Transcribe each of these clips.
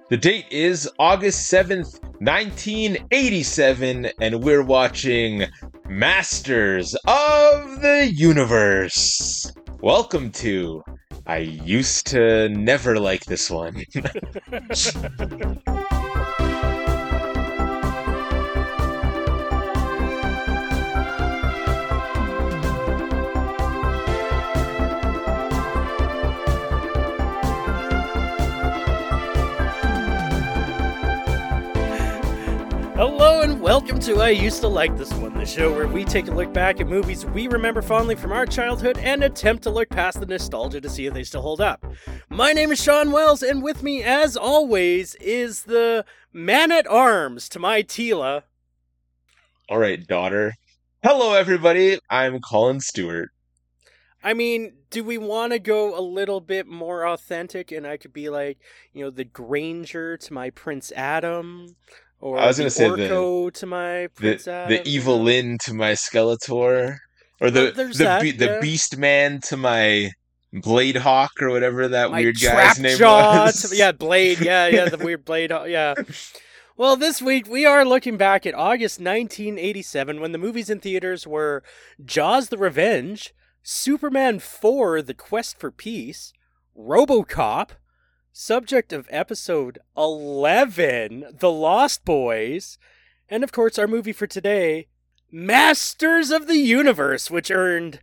The date is August 7th, 1987, and we're watching Masters of the Universe. Welcome to I Used to Never Like This One. Hello and welcome to I Used to Like This One, the show where we take a look back at movies we remember fondly from our childhood and attempt to look past the nostalgia to see if they still hold up. My name is Sean Wells, and with me, as always, is the man-at-arms to my Tila. All right, daughter. Hello, everybody. I'm Colin Stewart. I mean, do we want to go a little bit more authentic, and I could be like, the Granger to my Prince Adam? Or I was going to say Orko to my Prince Adam, the Evil Lyn to my Skeletor, or the Beast Man to my Blade Hawk, or whatever that my weird guy's name was. Blade, the weird Blade Hawk, yeah. Well, this week we are looking back at August 1987 when the movies in theaters were Jaws: The Revenge, Superman 4: The Quest for Peace, RoboCop, subject of episode 11, The Lost Boys, and of course our movie for today, Masters of the Universe, which earned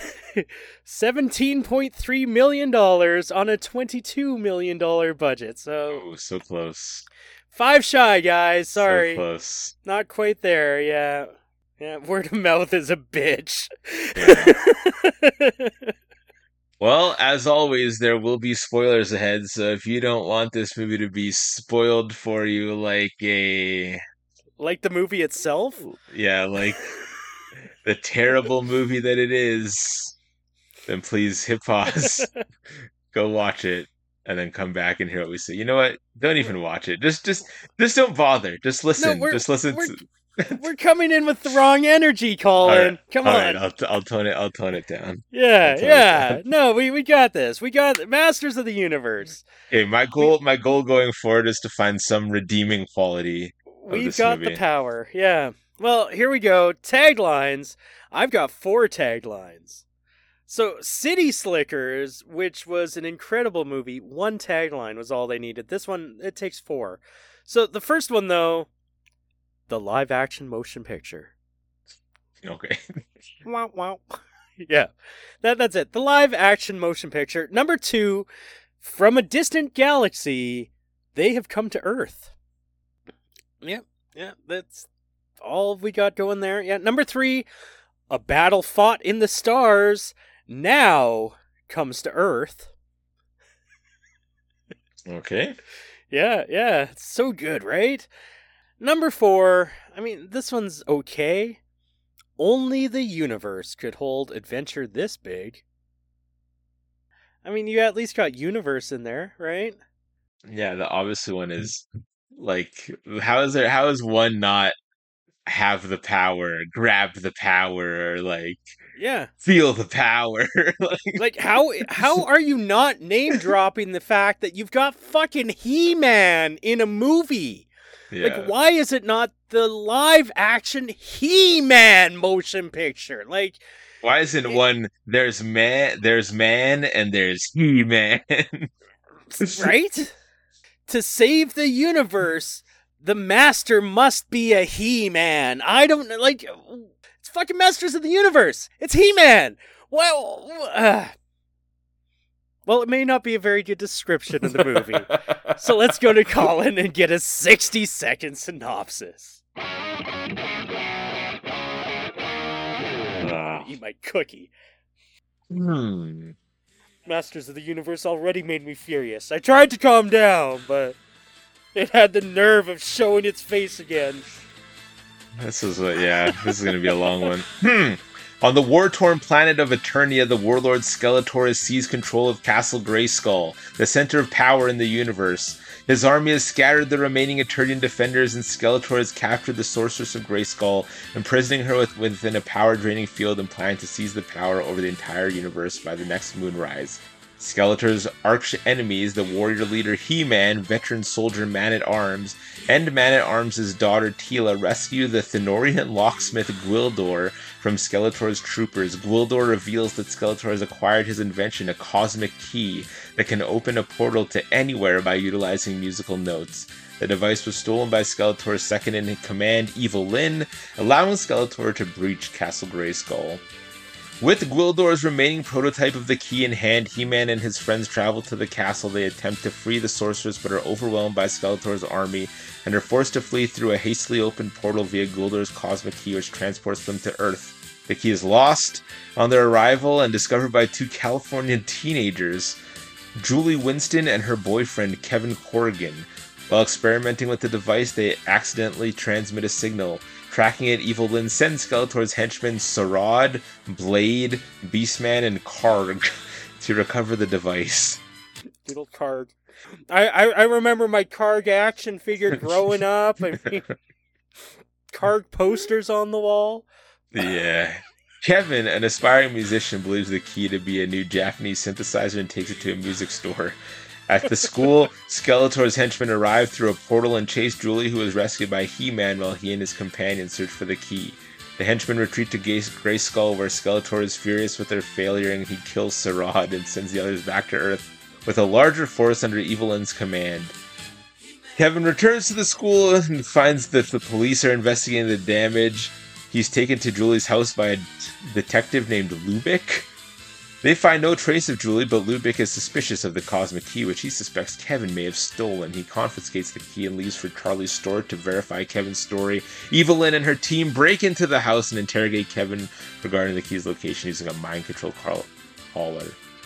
$17.3 million on a $22 million budget. So close. 5 shy, guys. Sorry. So close. Not quite there, yeah. Yeah, word of mouth is a bitch. Yeah. Well, as always, there will be spoilers ahead, so if you don't want this movie to be spoiled for you like a... Like the movie itself? Yeah, like the terrible movie that it is, then please hit pause, go watch it, and then come back and hear what we say. You know what? Don't even watch it. Just don't bother. Just listen. We're coming in with the wrong energy, Colin. Come on. All right, I'll tone it down. Yeah. No, we got this. We got Masters of the Universe. Okay, my goal going forward is to find some redeeming quality. We've got the power. Yeah. Well, here we go. Taglines. I've got 4 taglines. So, City Slickers, which was an incredible movie, 1 tagline was all they needed. This one, it takes 4. So, the first one, though, the live-action motion picture. Okay. Wow. Yeah, that's it. The live-action motion picture. Number 2, from a distant galaxy, they have come to Earth. Yeah, that's all we got going there. Yeah, number 3, a battle fought in the stars now comes to Earth. Okay. Yeah, it's so good, right? Number 4, I mean, this one's okay. Only the universe could hold adventure this big. I mean, you at least got universe in there, right? Yeah, the obvious one is, like, how is one not have the power, grab the power, or, like, feel the power? like how are you not name dropping the fact that you've got fucking He-Man in a movie? Yeah. Like, why is it not the live-action He-Man motion picture? Like, why isn't one, there's man, and there's He-Man? Right? To save the universe, the master must be a He-Man. I don't, like, it's fucking Masters of the Universe. It's He-Man. Well, it may not be a very good description of the movie. So let's go to Colin and get a 60-second synopsis. Eat my cookie. Masters of the Universe already made me furious. I tried to calm down, but it had the nerve of showing its face again. This is going to be a long one. On the war-torn planet of Eternia, the warlord Skeletor has seized control of Castle Grayskull, the center of power in the universe. His army has scattered the remaining Eternian defenders, and Skeletor has captured the Sorceress of Grayskull, imprisoning her within a power-draining field and planning to seize the power over the entire universe by the next moonrise. Skeletor's arch enemies, the warrior leader He-Man, veteran soldier Man-at-Arms, and Man-at-Arms' daughter Teela, rescue the Thenorian locksmith Gwildor from Skeletor's troopers. Gwildor reveals that Skeletor has acquired his invention, a cosmic key, that can open a portal to anywhere by utilizing musical notes. The device was stolen by Skeletor's second-in-command, Evil Lyn, allowing Skeletor to breach Castle Grayskull. With Gwildor's remaining prototype of the key in hand, He-Man and his friends travel to the castle. They attempt to free the sorceress, but are overwhelmed by Skeletor's army, and are forced to flee through a hastily opened portal via Gwildor's cosmic key, which transports them to Earth. The key is lost on their arrival and discovered by two Californian teenagers, Julie Winston and her boyfriend Kevin Corrigan. While experimenting with the device, they accidentally transmit a signal. Tracking it, Evil Lyn sends Skeletor's henchmen Sarad, Blade, Beastman, and Karg to recover the device. Little Karg. I remember my Karg action figure growing up. I mean, Karg posters on the wall. Yeah. Kevin, an aspiring musician, believes the key to be a new Japanese synthesizer and takes it to a music store. At the school, Skeletor's henchmen arrive through a portal and chase Julie, who is rescued by He-Man while he and his companions search for the key. The henchmen retreat to Grayskull, where Skeletor is furious with their failure and he kills Sarad and sends the others back to Earth with a larger force under Evil Lyn's command. Kevin returns to the school and finds that the police are investigating the damage. He's taken to Julie's house by a detective named Lubick. They find no trace of Julie, but Lubick is suspicious of the cosmic key, which he suspects Kevin may have stolen. He confiscates the key and leaves for Charlie's store to verify Kevin's story. Evil Lyn and her team break into the house and interrogate Kevin regarding the key's location using a mind-control caller.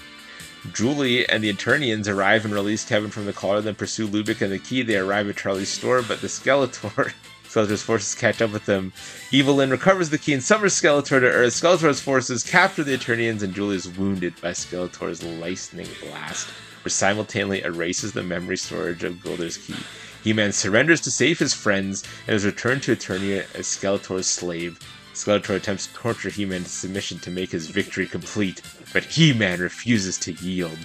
Julie and the Eternians arrive and release Kevin from the collar, then pursue Lubick and the key. They arrive at Charlie's store, but the Skeletor's forces catch up with them. Evil Lyn recovers the key and summons Skeletor to Earth. Skeletor's forces capture the Eternians, and Julie is wounded by Skeletor's lightning blast, which simultaneously erases the memory storage of Gwildor's key. He-Man surrenders to save his friends and is returned to Eternia as Skeletor's slave. Skeletor attempts to torture He-Man to submission to make his victory complete, but He-Man refuses to yield.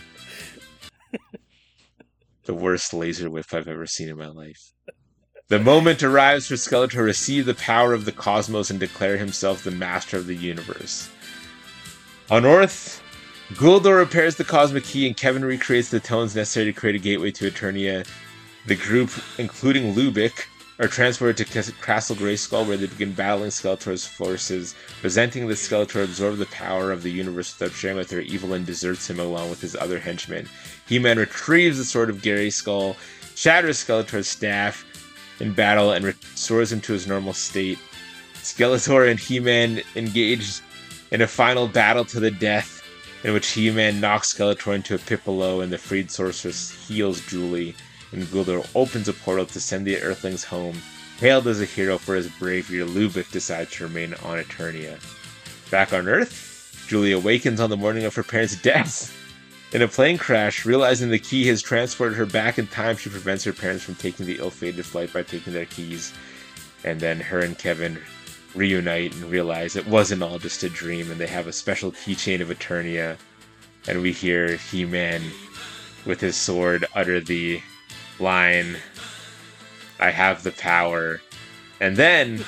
The worst laser whip I've ever seen in my life. The moment arrives for Skeletor to receive the power of the cosmos and declare himself the master of the universe. On Earth, Gwildor repairs the cosmic key and Kevin recreates the tones necessary to create a gateway to Eternia. The group, including Lubick, are transported to Castle Grayskull, where they begin battling Skeletor's forces. Resenting that Skeletor absorbed the power of the universe without sharing with her, Evil Lyn deserts him along with his other henchmen. He-Man retrieves the sword of Grayskull, shatters Skeletor's staff in battle, and restores him to his normal state. Skeletor and He-Man engage in a final battle to the death, in which He-Man knocks Skeletor into a pit below, and the freed sorceress heals Julie, and Gwildor opens a portal to send the Earthlings home. Hailed as a hero for his bravery, Lubick decides to remain on Eternia. Back on Earth, Julie awakens on the morning of her parents' death. In a plane crash, realizing the key has transported her back in time, she prevents her parents from taking the ill-fated flight by taking their keys. And then her and Kevin reunite and realize it wasn't all just a dream, and they have a special keychain of Eternia. And we hear He-Man, with his sword, utter the line, "I have the power." And then,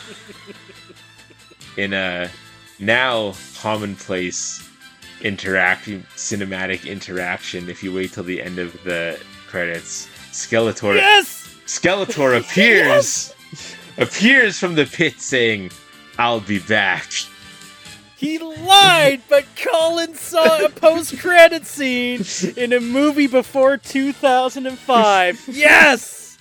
in a now commonplace cinematic interaction, if you wait till the end of the credits, Skeletor appears from the pit saying, "I'll be back." He lied, but Colin saw a post-credit scene in a movie before 2005. Yes!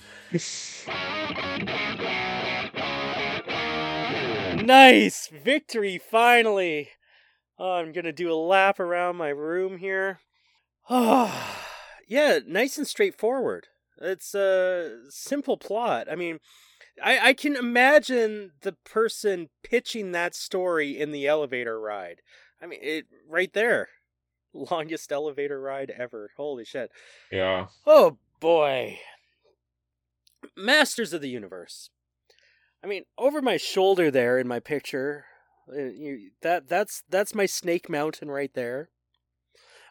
Nice! Victory, finally! Oh, I'm gonna do a lap around my room here. Oh, yeah, nice and straightforward. It's a simple plot. I mean, I can imagine the person pitching that story in the elevator ride. I mean, it right there. Longest elevator ride ever. Holy shit. Yeah. Oh, boy. Masters of the Universe. I mean, over my shoulder there in my picture, that's my Snake Mountain right there.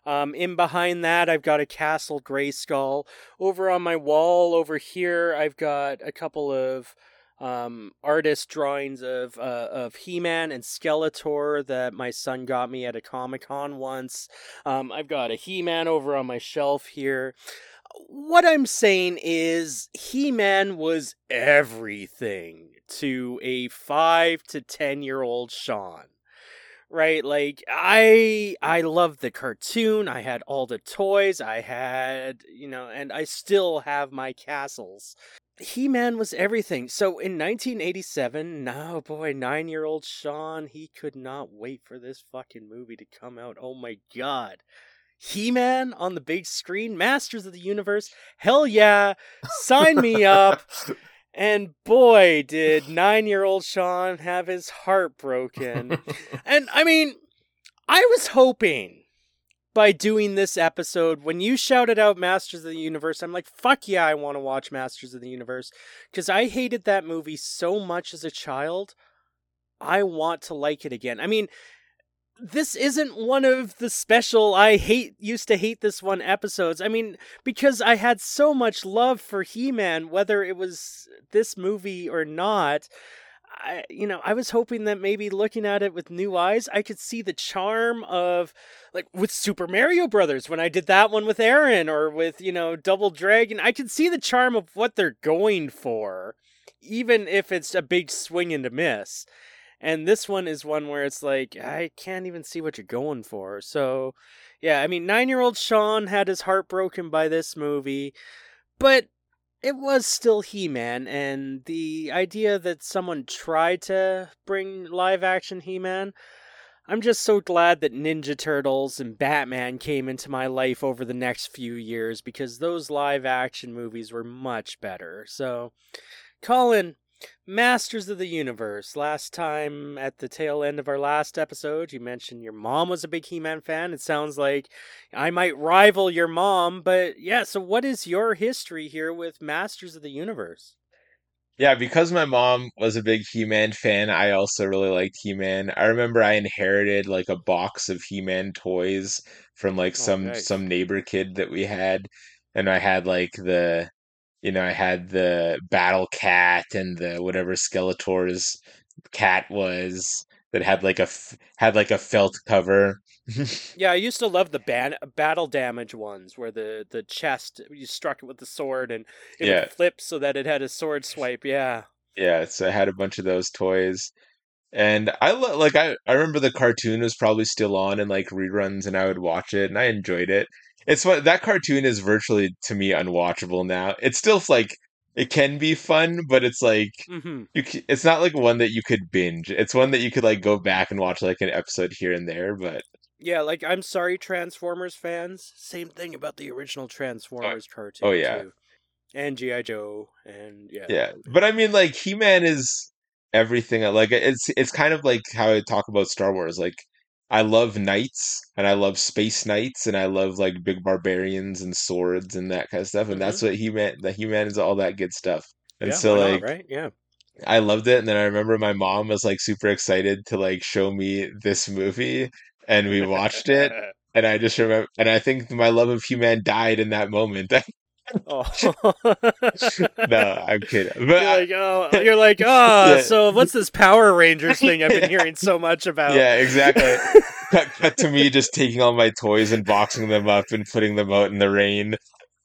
In behind that, I've got a Castle Grayskull. Over on my wall over here, I've got a couple of artist drawings of He-Man and Skeletor that my son got me at a Comic-Con once. I've got a He-Man over on my shelf here. What I'm saying is, He-Man was everything to a 5 to 10-year-old Sean. Right, like I loved the cartoon. I had all the toys. I had, and I still have my castles. He-Man was everything. So in 1987, now boy, 9-year-old Sean, he could not wait for this fucking movie to come out. Oh my god. He-Man on the big screen, Masters of the Universe. Hell yeah. Sign me up. And boy, did 9-year-old Sean have his heart broken. And I mean, I was hoping by doing this episode, when you shouted out Masters of the Universe, I'm like, fuck yeah, I want to watch Masters of the Universe. Because I hated that movie so much as a child. I want to like it again. I mean, this isn't one of the special used to hate this one episodes. I mean, because I had so much love for He-Man, whether it was this movie or not. I was hoping that maybe looking at it with new eyes, I could see the charm of, like, with Super Mario Brothers, when I did that one with Aaron, or with, Double Dragon, I could see the charm of what they're going for, even if it's a big swing and a miss. And this one is one where it's like, I can't even see what you're going for. So, yeah, I mean, 9-year-old Sean had his heart broken by this movie, but it was still He-Man, and the idea that someone tried to bring live-action He-Man, I'm just so glad that Ninja Turtles and Batman came into my life over the next few years, because those live-action movies were much better. So, Colin, Masters of the Universe. Last time, at the tail end of our last episode, you mentioned your mom was a big He-Man fan. It sounds like I might rival your mom, but yeah, so what is your history here with Masters of the Universe? Yeah, because my mom was a big He-Man fan, I also really liked He-Man. I remember I inherited like a box of He-Man toys from like Oh, some nice. some neighbor kid that we had, and I had like I had the Battle Cat and the whatever Skeletor's cat was that had had like a felt cover. Yeah, I used to love the battle damage ones, where the chest, you struck it with the sword and it would Yeah, flip so that it had a sword swipe. Yeah. yeah. So I had a bunch of those toys. And I remember the cartoon was probably still on in like reruns and I would watch it and I enjoyed it. It's what that cartoon is virtually to me unwatchable now. It's still like it can be fun, but it's like Mm-hmm. it's not like one that you could binge. It's one that you could like go back and watch like an episode here and there, but Yeah, like, I'm sorry, Transformers fans. Same thing about the original oh, Transformers oh cartoon yeah. too, and GI Joe, and yeah. Yeah. But I mean like He-Man is everything. Like it's kind of like how I talk about Star Wars. Like I love knights and I love space knights and I love like big barbarians and swords and that kind of stuff. And Mm-hmm. that's what He-Man the He-Man is all that good stuff. And Yeah, so why not, like right? Yeah. I loved it and then I remember my mom was like super excited to like show me this movie and we watched it and I just remember and I think my love of He-Man died in that moment. Oh. No, I'm kidding. You're like, oh, Yeah, so what's this Power Rangers thing I've been hearing so much about? yeah, exactly. Cut to me just taking all my toys and boxing them up and putting them out in the rain.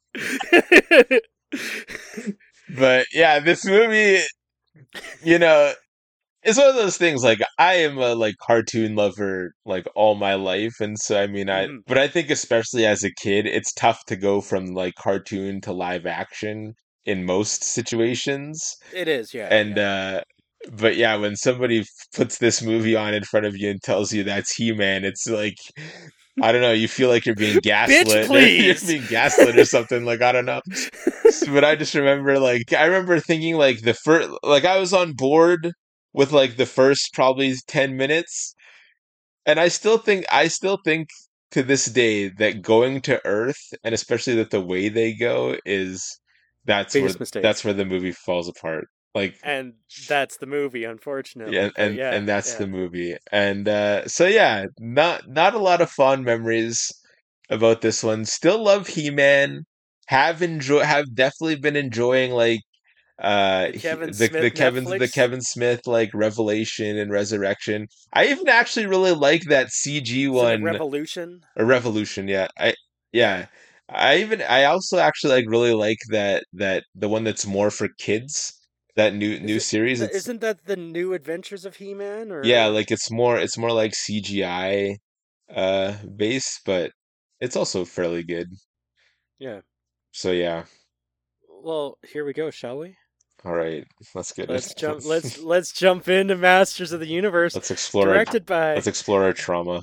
But yeah, this movie, you know, it's one of those things like I am a like cartoon lover like all my life and so I mean Mhm. but I think especially as a kid it's tough to go from like cartoon to live action in most situations. It is, yeah, And yeah. but yeah, when somebody puts this movie on in front of you and tells you that's He-Man, it's like I don't know, you feel like you're being Bitch, gaslit. You're please. being gaslit or something, like I don't know. But I just remember like I remember thinking like the first like I was on board with like the first probably 10 minutes and I still think to this day that going to Earth and especially that the way they go is that's where Biggest mistake. that's where the movie falls apart. Like And that's the movie, yeah, unfortunately. But and yeah, that's yeah. the movie. And so yeah, not a lot of fond memories about this one. Still love He-Man. Have definitely been enjoying like The Kevin Smith the Netflix. Kevin Smith like Revelation and Resurrection. I even actually really like that CG Is it a one Revolution? or Revolution. Yeah. I also actually like really like that the one that's more for kids. That new series. It's Isn't that the New Adventures of He-Man yeah, or like it's more like CGI based, but it's also fairly good. yeah. So yeah. Well, here we go, shall we? All right, let's get it. Let's jump into Masters of the Universe, Let's explore our directed by let's explore our trauma.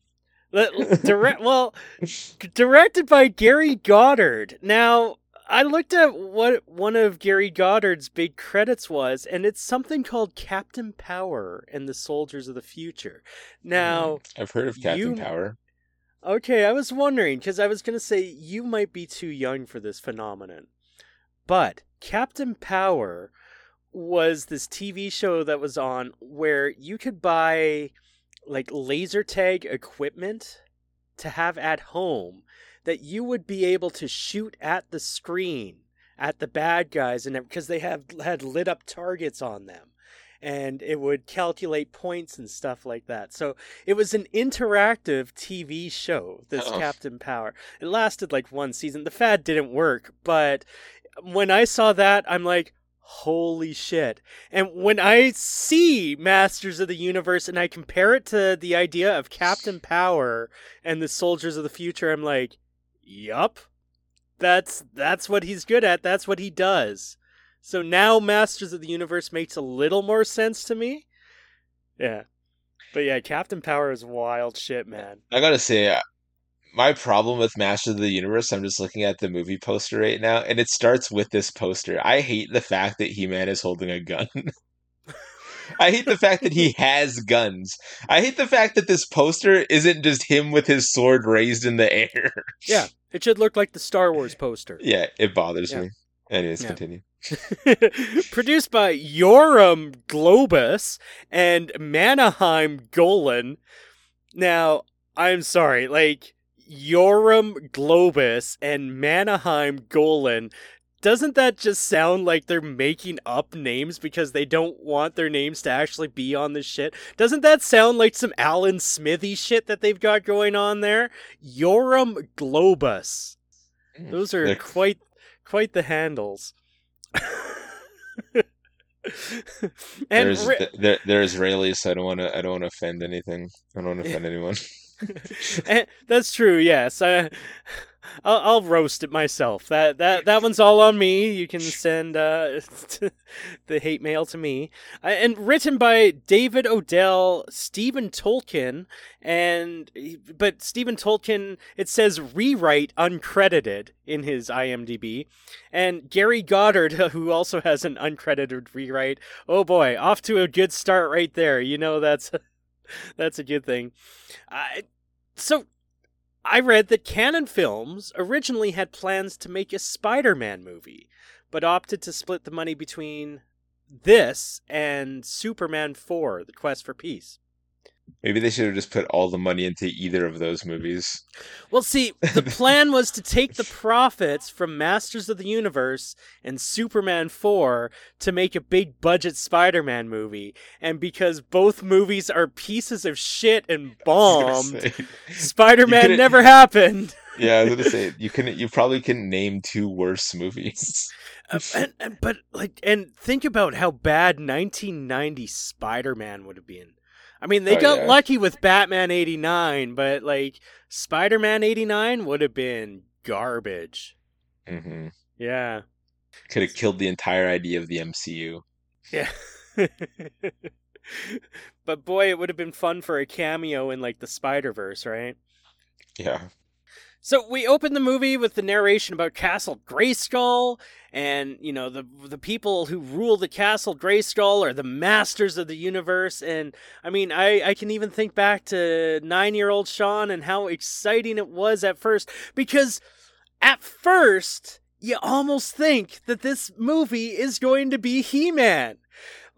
direct well, directed by Gary Goddard. Now, I looked at what one of Gary Goddard's big credits was, and it's something called Captain Power and the Soldiers of the Future. Now, I've heard of Captain you Power. okay, I was wondering because I was going to say you might be too young for this phenomenon. But Captain Power was this TV show that was on where you could buy like laser tag equipment to have at home that you would be able to shoot at the screen at the bad guys and because they had lit up targets on them and it would calculate points and stuff like that. So it was an interactive TV show, this Oh, Captain Power. It lasted like one season. The fad didn't work, but when I saw that, I'm like, holy shit. And when I see Masters of the Universe and I compare it to the idea of Captain Power and the Soldiers of the Future, I'm like, yup. That's what he's good at. That's what he does. So now Masters of the Universe makes a little more sense to me. Yeah. But yeah, Captain Power is wild shit, man. I gotta say, my problem with Masters of the Universe, I'm just looking at the movie poster right now, and it starts with this poster. I hate the fact that He-Man is holding a gun. I hate the fact that he has guns. I hate the fact that this poster isn't just him with his sword raised in the air. Yeah, it should look like the Star Wars poster. Yeah, it bothers Yeah. me. Anyways, Yeah. continue. Produced by Yoram Globus and Manaheim Golan. Now, I'm sorry, like, Yoram Globus and Manaheim Golan, doesn't that just sound like they're making up names because they don't want their names to actually be on this shit? Doesn't that sound like some Alan Smithy shit that they've got going on there? Yoram Globus. Those are They're- quite the handles. And they're Israelis, so I don't want to offend anything. I don't want to offend anyone. that's true. Yes, I'll roast it myself. That one's all on me. You can send the hate mail to me. And written by David Odell, Stephen Tolkien, but Stephen Tolkien, it says rewrite uncredited in his IMDb, and Gary Goddard, who also has an uncredited rewrite. Oh boy, off to a good start right there. You know that's a good thing. So, I read that Canon Films originally had plans to make a Spider-Man movie, but opted to split the money between this and Superman 4, The Quest for Peace. Maybe they should have just put all the money into either of those movies. Well, see, the plan was to take the profits from Masters of the Universe and Superman 4 to make a big budget Spider-Man movie. And because both movies are pieces of shit and bombed, Spider-Man never happened. Yeah, I was gonna say you probably couldn't name two worse movies. And think about how bad 1990 Spider-Man would have been. I mean, they got lucky with Batman 89, but like Spider-Man 89 would have been garbage. Mm-hmm. Yeah. Could have killed the entire idea of the MCU. Yeah. But boy, it would have been fun for a cameo in like the Spider-Verse, right? Yeah. So we open the movie with the narration about Castle Grayskull, and you know the people who rule the Castle Grayskull are the masters of the universe. And I mean, I can even think back to 9-year-old Sean and how exciting it was at first, because at first you almost think that this movie is going to be He-Man.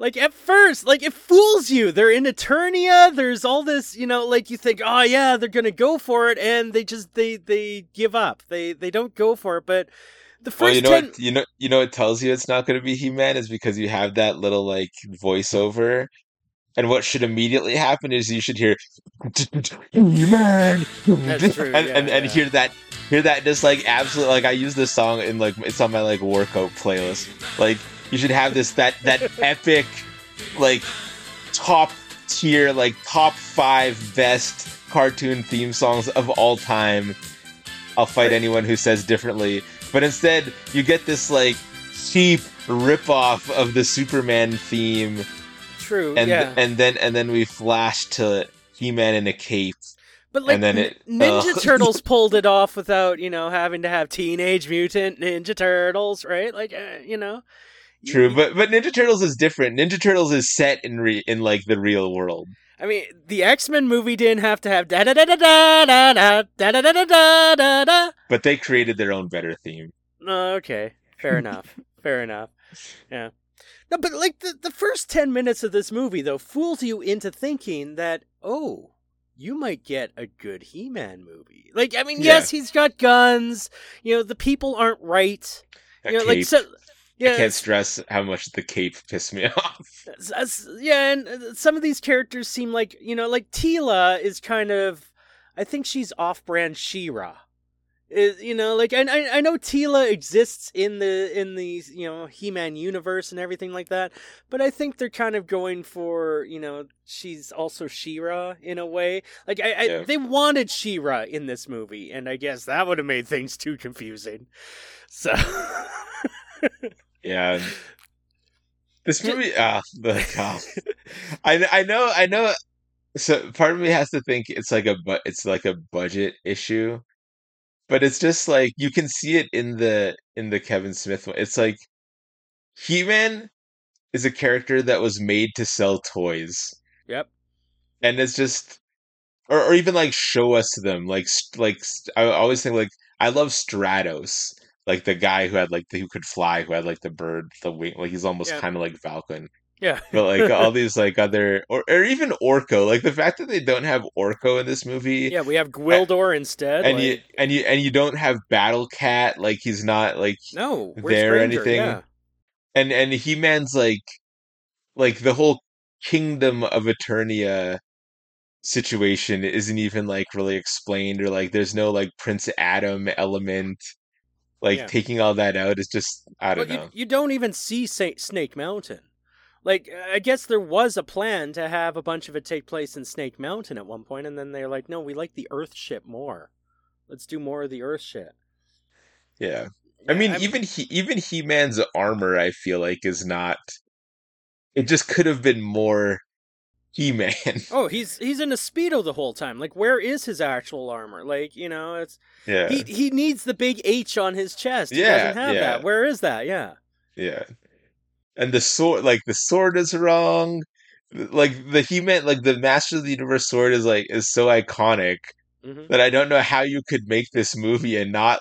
Like, at first, like, it fools you. They're in Eternia. There's all this, like, you think, oh, yeah, they're going to go for it. And they give up. They don't go for it. But the Well, first 10... you know what tells you it's not going to be He-Man is because you have that little like voiceover, and what should immediately happen is you should hear He-Man, That's true. and hear that just like absolute like I use this song in like it's on my like workout playlist. Like you should have that epic like top tier like top 5 best cartoon theme songs of all time. I'll fight anyone who says differently. But instead, you get this like cheap ripoff of the Superman theme. True. And then we flash to He-Man in a cape. But like, and then Ninja Turtles pulled it off without having to have Teenage Mutant Ninja Turtles, right? Like, True, but Ninja Turtles is different. Ninja Turtles is set in like the real world. I mean, the X-Men movie didn't have to have da da da da da da da da da da da da da. But they created their own better theme. Okay, fair enough. Fair enough. Yeah. No, but like the first 10 minutes of this movie though fools you into thinking that you might get a good He-Man movie. Like, I mean, yes, he's got guns. The people aren't right. Like so. Yeah, I can't stress how much the cape pissed me off. Yeah, and some of these characters seem like, like Teela is kind of, I think she's off-brand She-Ra. Like I know Teela exists in the He-Man universe and everything like that, but I think they're kind of going for, she's also She-Ra in a way. Like they wanted She-Ra in this movie, and I guess that would have made things too confusing. So yeah, this movie. I know. So part of me has to think it's like a budget issue, but it's just like you can see it in the Kevin Smith one. It's like He-Man is a character that was made to sell toys. Yep. And it's just, or even like show us to them. Like I always think like I love Stratos. Like the guy who had like who could fly, who had like the bird, the wing, like he's almost kind of like Falcon. Yeah. But like all these like other or even Orko, like the fact that they don't have Orko in this movie. Yeah, we have Gwildor instead. And you don't have Battle Cat, like he's not like there or anything. Yeah. And He-Man's like the whole Kingdom of Eternia situation isn't even like really explained, or like there's no like Prince Adam element. Like taking all that out is just I don't know. You don't even see Snake Mountain. Like, I guess there was a plan to have a bunch of it take place in Snake Mountain at one point, and then they're like, no, we like the Earth ship more. Let's do more of the Earth ship. Yeah. I mean, even He-Man's armor, I feel like, is not... It just could have been more He-Man. Oh, he's in a Speedo the whole time. Like, where is his actual armor? Like, it's... Yeah. He needs the big H on his chest. He doesn't have that. Where is that? Yeah. Yeah. And the sword is wrong. Like the He-Man, like the Master of the Universe sword is so iconic that I don't know how you could make this movie and not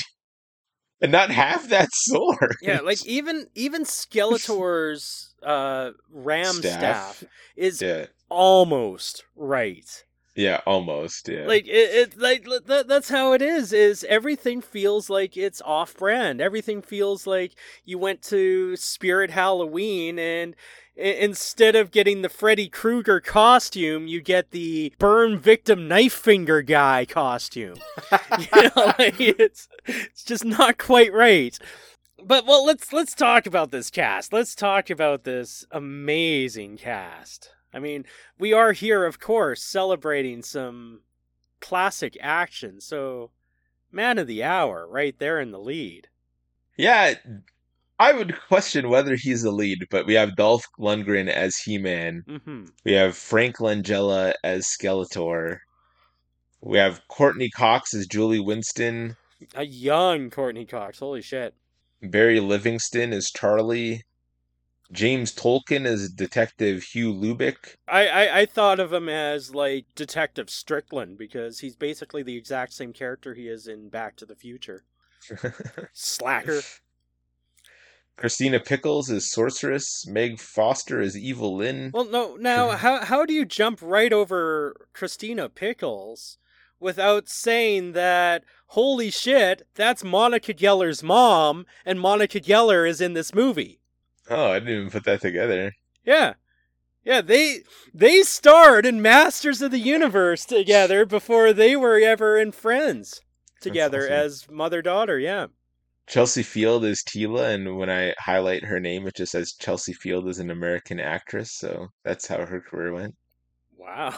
have that sword. Yeah, like even Skeletor's ram staff is almost right. Yeah, almost. Yeah, like that's how it is. Is everything feels like it's off-brand. Everything feels like you went to Spirit Halloween and instead of getting the Freddy Krueger costume, you get the burn victim knife finger guy costume. It's just not quite right. But well, let's talk about this cast. Let's talk about this amazing cast. I mean, we are here, of course, celebrating some classic action. So, man of the hour, right there in the lead. Yeah, I would question whether he's the lead, but we have Dolph Lundgren as He-Man. Mm-hmm. We have Frank Langella as Skeletor. We have Courtney Cox as Julie Winston. A young Courtney Cox, holy shit. Barry Livingston as Charlie. James Tolkien as Detective Hugh Lubick. I thought of him as like Detective Strickland because he's basically the exact same character he is in Back to the Future. Slacker. Christina Pickles is Sorceress. Meg Foster is Evil Lynn. Well, no. Now, how do you jump right over Christina Pickles without saying that? Holy shit, that's Monica Geller's mom, and Monica Geller is in this movie. Oh, I didn't even put that together. Yeah, yeah. They starred in Masters of the Universe together before they were ever in Friends That's together awesome. as mother-daughter. Yeah. Chelsea Field is Tila, and when I highlight her name, it just says Chelsea Field is an American actress, so that's how her career went. Wow.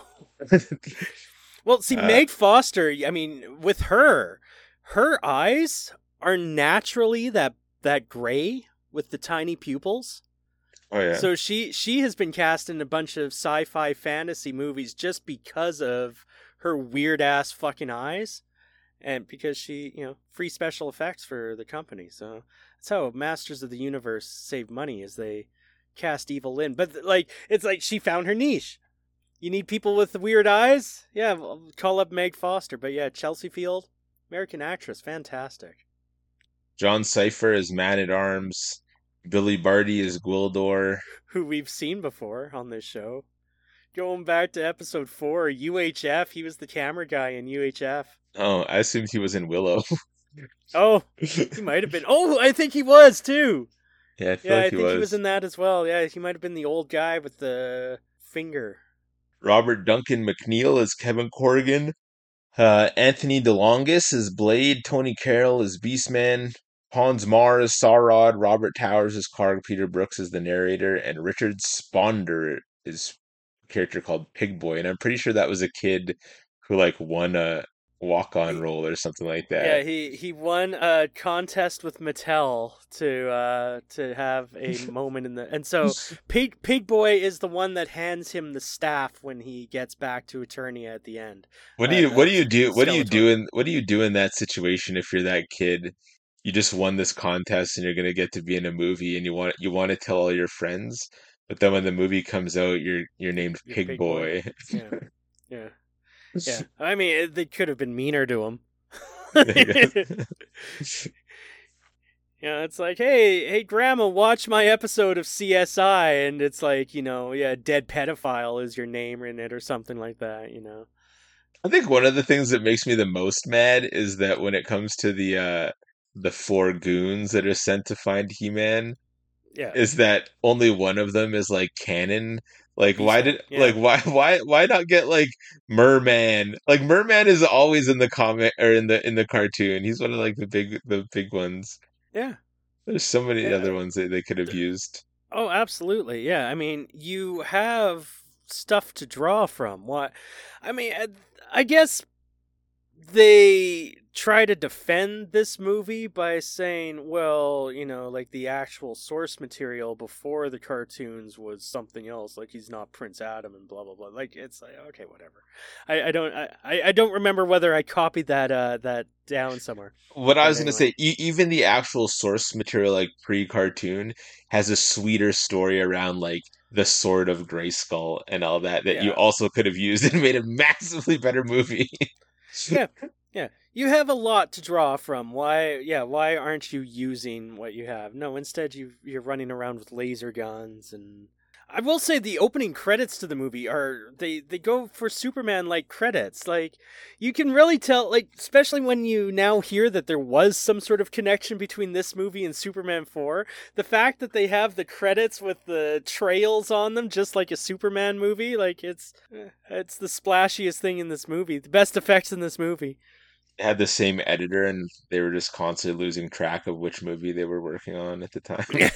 Well, see, uh, Meg Foster. I mean, with her eyes are naturally that gray with the tiny pupils. oh yeah. So she has been cast in a bunch of sci-fi fantasy movies just because of her weird ass fucking eyes, and because she free special effects for the company. So that's how Masters of the Universe saved money, is they cast Evil Lynn. But like it's like she found her niche. You need people with weird eyes? Yeah, well, call up Meg Foster. But yeah, Chelsea Field, American actress, fantastic. John Cypher is Man at Arms. Billy Barty is Gwildor. Who we've seen before on this show. Going back to episode 4, UHF, he was the camera guy in UHF. Oh, I assumed he was in Willow. Oh, he might have been. Oh, I think he was too. Yeah, I feel Yeah, like I he think he was was. in that as well. Yeah, he might have been the old guy with the finger. Robert Duncan McNeil is Kevin Corrigan. Anthony DeLongis is Blade. Tony Carroll is Beastman. Hans Marr is Saurod. Robert Towers is Karg. Peter Brooks is the narrator. And Richard Sponder is a character called Pig Boy. And I'm pretty sure that was a kid who like won a walk-on He, role or something like that. yeah, he won a contest with Mattel to have a moment in the, and so Pig Boy is the one that hands him the staff when he gets back to Eternia at the end. What do you do? Skeletor. What do you do in that situation if you're that kid? You just won this contest and you're gonna get to be in a movie and you want to tell all your friends, but then when the movie comes out, you're named You're Pig Pig Boy. Boy. Yeah, yeah, yeah. I mean, they could have been meaner to him. I guess. Yeah, it's like, hey, Grandma, watch my episode of CSI, and it's like, yeah, dead pedophile is your name in it, or something like that. I think one of the things that makes me the most mad is that when it comes to the four goons that are sent to find He-Man, Yeah, is that only one of them is like canon. Like Beastman. Yeah, why not get like Merman? Like Merman is always in the comic or in the cartoon. He's one of like the big ones. yeah, There's so many yeah. other ones that they could have used. Oh, absolutely. Yeah, I mean, you have stuff to draw from. What? I mean, I guess they try to defend this movie by saying, well, like the actual source material before the cartoons was something else, like he's not Prince Adam and blah blah blah. Like it's like, okay, whatever. I don't remember whether I copied that down somewhere, What I but was gonna anyway, say, even the actual source material, like pre-cartoon, has a sweeter story around like the Sword of Grayskull and all that that you yeah, also could have used and made a massively better movie. yeah, yeah. You have a lot to draw from. Why? Yeah. Why aren't you using what you have? No, instead you're running around with laser guns. And I will say the opening credits to the movie are they go for Superman like credits. Like you can really tell, like especially when you now hear that there was some sort of connection between this movie and Superman 4. The fact that they have the credits with the trails on them, just like a Superman movie, like it's the splashiest thing in this movie. The best effects in this movie. Had the same editor and they were just constantly losing track of which movie they were working on at the time.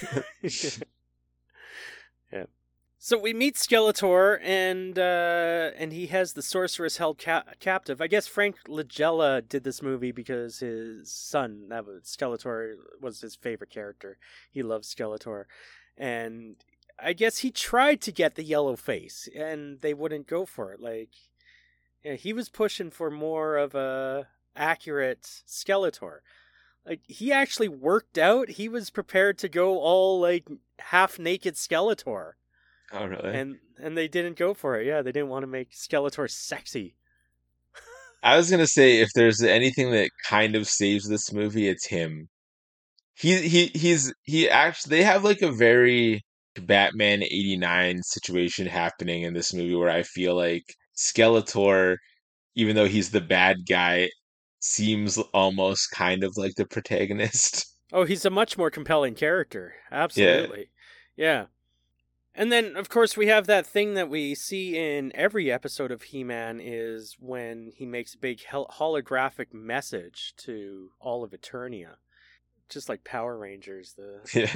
Yeah. So we meet Skeletor, and he has the sorceress held captive. I guess Frank Langella did this movie because his son, that was Skeletor, was his favorite character. He loves Skeletor, and I guess he tried to get the yellow face, and they wouldn't go for it. Like, yeah, he was pushing for more of a accurate Skeletor. Like he actually worked out. He was prepared to go all like half naked Skeletor, Oh, really? and they didn't go for it. Yeah, they didn't want to make Skeletor sexy. I was gonna say if there's anything that kind of saves this movie, it's him. he actually they have like a very Batman 89 situation happening in this movie where I feel like Skeletor, even though he's the bad guy, seems almost kind of like the protagonist. Oh, he's a much more compelling character. Yeah. Absolutely. Yeah. And then, of course, we have that thing that we see in every episode of He-Man is when he makes a big holographic message to all of Eternia. Just like Power Rangers, the Yeah,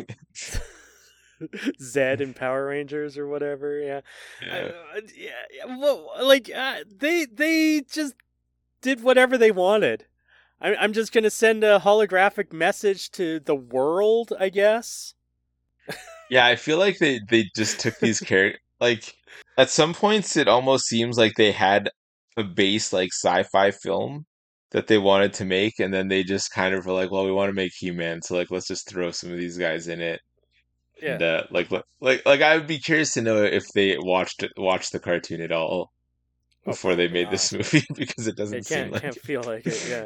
Zed and Power Rangers or whatever. Yeah, yeah. yeah. Well, like they just did whatever they wanted. I'm just gonna send a holographic message to the world, I guess. Yeah, I feel like they just took these characters like at some points it almost seems like they had a base like sci-fi film that they wanted to make and then they just kind of were like, well, we want to make He-Man, so like let's just throw some of these guys in it. And Yeah. like I would be curious to know if they watched the cartoon at all Oh, before they probably made this not. movie because it It doesn't seem like can't it. feel like it. Yeah.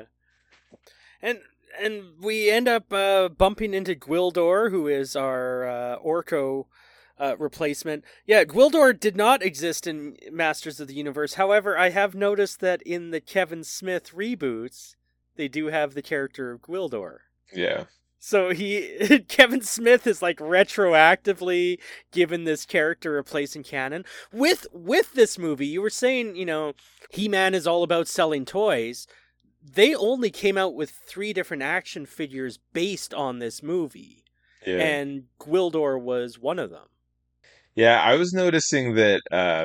And we end up bumping into Gwildor, who is our Orko replacement. Yeah, Gwildor did not exist in Masters of the Universe. However, I have noticed that in the Kevin Smith reboots, they do have the character of Gwildor. Yeah. So Kevin Smith is like retroactively given this character a place in canon. With this movie, you were saying, He-Man is all about selling toys. They only came out with 3 different action figures based on this movie, Yeah. and Gwildor was one of them. Yeah, I was noticing that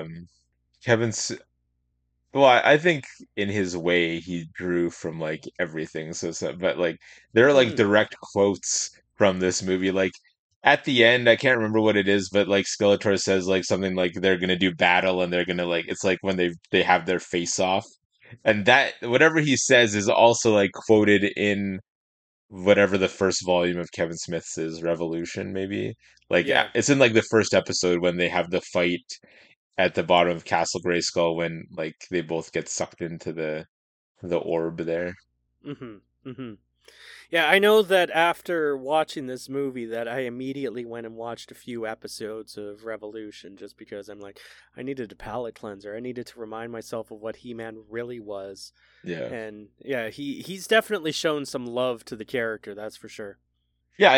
Kevin well, I think in his way he drew from like everything. But like there are like Hmm. direct quotes from this movie. Like at the end, I can't remember what it is, but like Skeletor says like something like they're gonna do battle and they're gonna like it's like when they have their face off, and that whatever he says is also like quoted in whatever the first volume of Kevin Smith's is, Revolution, maybe. Like Yeah. it's in like the first episode when they have the fight at the bottom of Castle Grayskull when like they both get sucked into the orb there. Mm-hmm. Mm-hmm. Yeah, I know that after watching this movie that I immediately went and watched a few episodes of Revolution just because I'm like, I needed a palate cleanser. I needed to remind myself of what He-Man really was. Yeah. And yeah, he's definitely shown some love to the character, that's for sure. Yeah,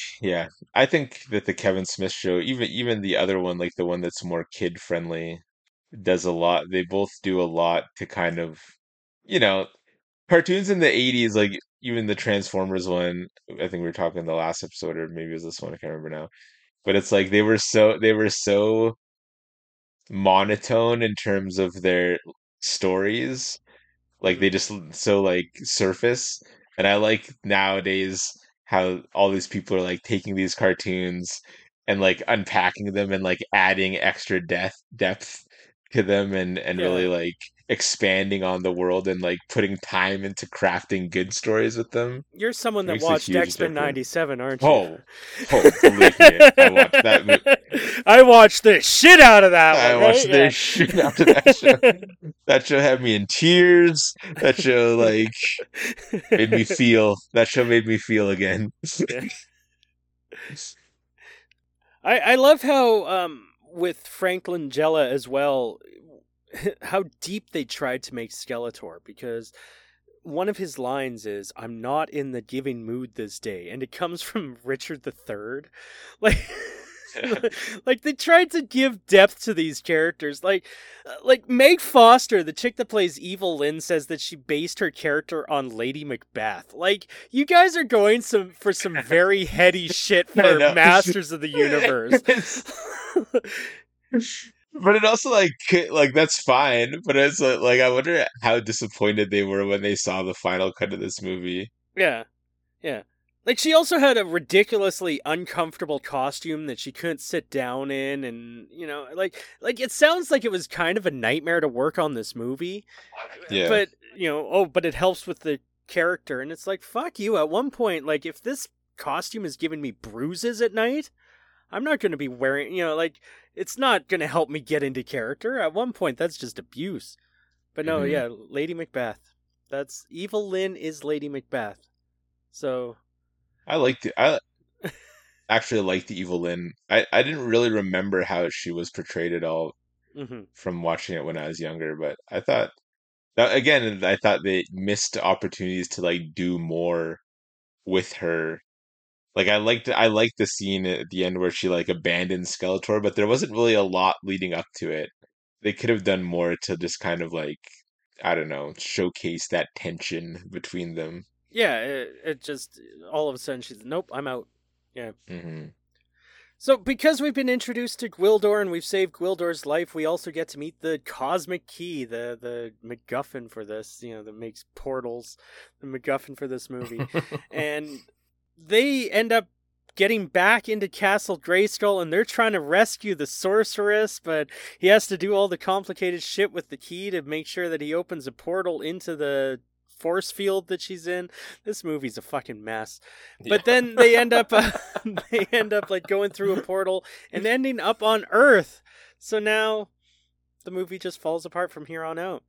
I think that the Kevin Smith show, even the other one, like the one that's more kid friendly, does a lot. They both do a lot to kind of, you know, cartoons in the 80s, like even the Transformers one, I think we were talking the last episode, or maybe it was this one, I can't remember now. But it's like they were so monotone in terms of their stories. Like they Mm-hmm. just so like surface. And I like nowadays how all these people are like taking these cartoons and like unpacking them and like adding extra depth to them and really Yeah. like expanding on the world and like putting time into crafting good stories with them. You're someone It that makes a watched huge X-Men difference. 97, aren't you? Oh, oh, believe me, I watched that. I watched the shit out of that I one, right? watched the Yeah. shit out of that show. That show had me in tears. That show like made me feel. That show made me feel again. Yeah. I love how with Franklin Jella as well, how deep they tried to make Skeletor, because one of his lines is "I'm not in the giving mood this day," and it comes from Richard III. Like, like they tried to give depth to these characters. Like Meg Foster, the chick that plays Evil Lynn, says that she based her character on Lady Macbeth. Like, you guys are going for some very heady shit I for know. Masters of the Universe. But it also like that's fine. But it's like I wonder how disappointed they were when they saw the final cut of this movie. Yeah, yeah. Like, she also had a ridiculously uncomfortable costume that she couldn't sit down in, and like it sounds like it was kind of a nightmare to work on this movie. Yeah. But but it helps with the character, and it's like, fuck you. At one point, like, if this costume is giving me bruises at night, I'm not going to be wearing, like, it's not going to help me get into character. At one point, that's just abuse. But no, Hmm. yeah, Lady Macbeth. That's Evil Lynn is Lady Macbeth. So I actually liked the Evil Lynn. I didn't really remember how she was portrayed at all Hmm. from watching it when I was younger, but I thought again, I thought they missed opportunities to like do more with her. Like I liked the scene at the end where she like abandoned Skeletor, but there wasn't really a lot leading up to it. They could have done more to just kind of like, I don't know, showcase that tension between them. Yeah, it just all of a sudden she's nope, I'm out. Yeah. Hmm. So because we've been introduced to Gwildor and we've saved Gwildor's life, we also get to meet the Cosmic Key, the MacGuffin for this, that makes portals, the MacGuffin for this movie, and they end up getting back into Castle Grayskull and they're trying to rescue the sorceress, but he has to do all the complicated shit with the key to make sure that he opens a portal into the force field that she's in. This movie's a fucking mess. But then they end up like going through a portal and ending up on Earth. So now the movie just falls apart from here on out.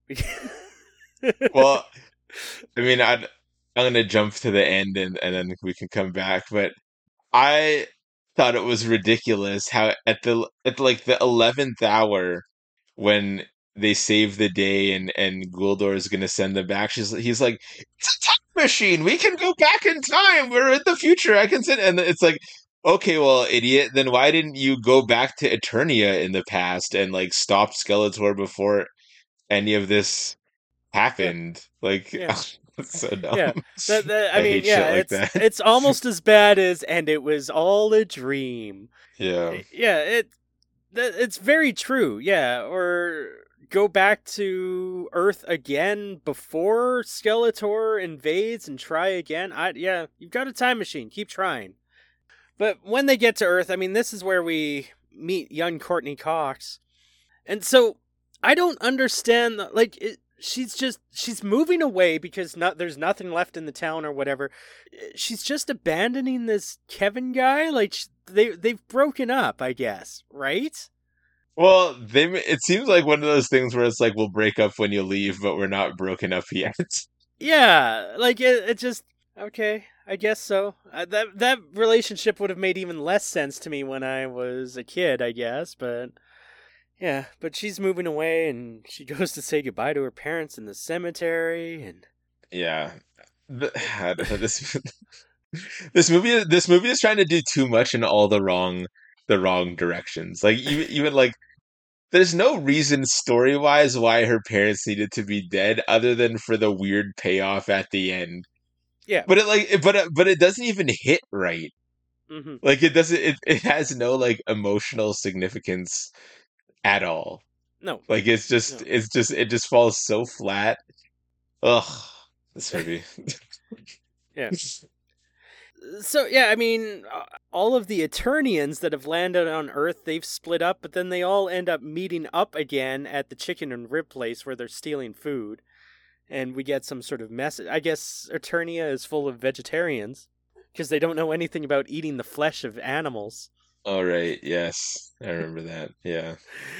Well, I mean, I'm gonna jump to the end and then we can come back, but I thought it was ridiculous how at like the 11th hour when they save the day and Gwildor is gonna send them back, he's like, it's a time machine. We can go back in time. We're in the future. I can send, and it's like, okay, well, idiot. Then why didn't you go back to Eternia in the past and like stop Skeletor before any of this yeah, happened? Like, yeah. it's so dumb. Yeah, I I mean, hate shit yeah, like it's that. it's almost as bad as "And it was all a dream." Yeah. Yeah, it's very true. Yeah, or go back to Earth again before Skeletor invades and try again. Yeah, you've got a time machine. Keep trying. But when they get to Earth, I mean, this is where we meet young Courtney Cox, and so I don't understand. Like, she's moving away because there's nothing left in the town or whatever. She's just abandoning this Kevin guy. Like they've broken up, I guess, right? Well, it seems like one of those things where it's like we'll break up when you leave, but we're not broken up yet. Yeah, like it just okay. I guess so. That relationship would have made even less sense to me when I was a kid, I guess. But yeah, but she's moving away, and she goes to say goodbye to her parents in the cemetery, and Yeah. I don't know, this movie is trying to do too much in all the wrong directions. Like even like there's no reason story-wise why her parents needed to be dead other than for the weird payoff at the end. yeah, But it doesn't even hit right. hmm Like it has no like emotional significance at all. no, Like no, it just falls so flat. Ugh, this movie. yeah. So yeah, I mean, all of the Eternians that have landed on Earth, they've split up, but then they all end up meeting up again at the chicken and rib place where they're stealing food, and we get some sort of message. I guess Eternia is full of vegetarians because they don't know anything about eating the flesh of animals. All right, yes, I remember that. Yeah,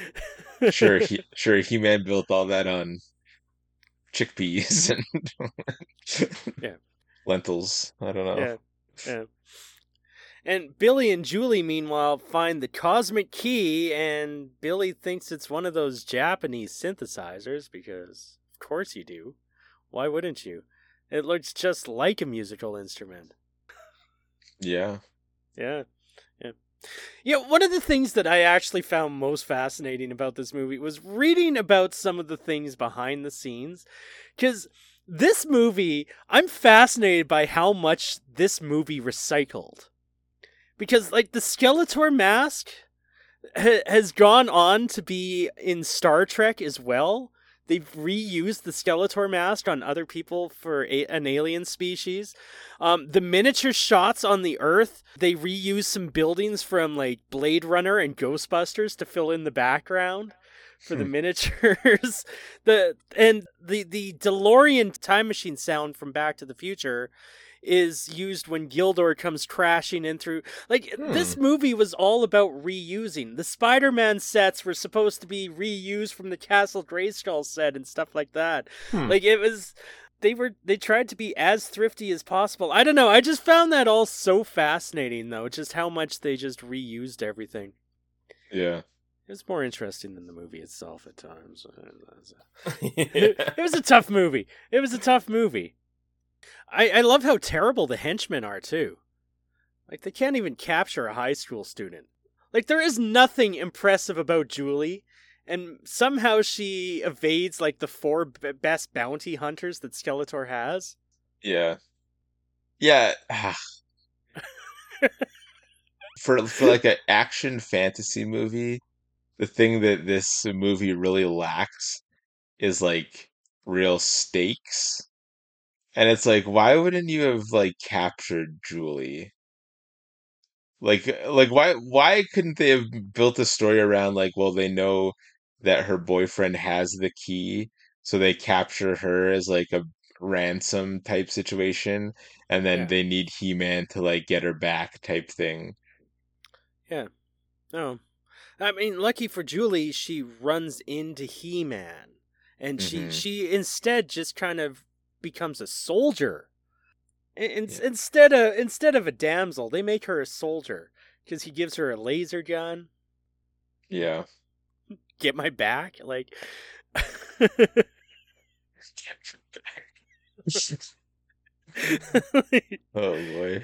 sure. He-Man built all that on chickpeas and Yeah, lentils. I don't know. yeah, yeah. And Billy and Julie, meanwhile, find the cosmic key, and Billy thinks it's one of those Japanese synthesizers because, of course, you do. Why wouldn't you? It looks just like a musical instrument. Yeah. Yeah, yeah. One of the things that I actually found most fascinating about this movie was reading about some of the things behind the scenes. Because this movie, I'm fascinated by how much this movie recycled. Because, like, the Skeletor mask has gone on to be in Star Trek as well. They've reused the Skeletor mask on other people for an alien species. The miniature shots on the Earth, they reuse some buildings from, like, Blade Runner and Ghostbusters to fill in the background for the miniatures. the DeLorean time machine sound from Back to the Future is used when Gildor comes crashing in through. Like, this movie was all about reusing. The Spider-Man sets were supposed to be reused from the Castle Grayskull set and stuff like that. Hmm. Like, it was... they tried to be as thrifty as possible. I don't know. I just found that all so fascinating, though. Just how much they just reused everything. Yeah. It's more interesting than the movie itself at times. It was a tough movie. It was a tough movie. I love how terrible the henchmen are, too. Like, they can't even capture a high school student. Like, there is nothing impressive about Julie, and somehow she evades, like, the four best bounty hunters that Skeletor has. Yeah. Yeah. For like an action fantasy movie, the thing that this movie really lacks is like real stakes. And it's like, why wouldn't you have like captured Julie? Like why couldn't they have built a story around like, well, they know that her boyfriend has the key, so they capture her as like a ransom type situation, and then Yeah. they need He-Man to like get her back type thing. Yeah. No. I mean, lucky for Julie, she runs into He-Man. And Hmm. she instead just kind of becomes a soldier. Yeah. Instead of a damsel, they make her a soldier because he gives her a laser gun. Yeah. Get my back, like. Oh boy.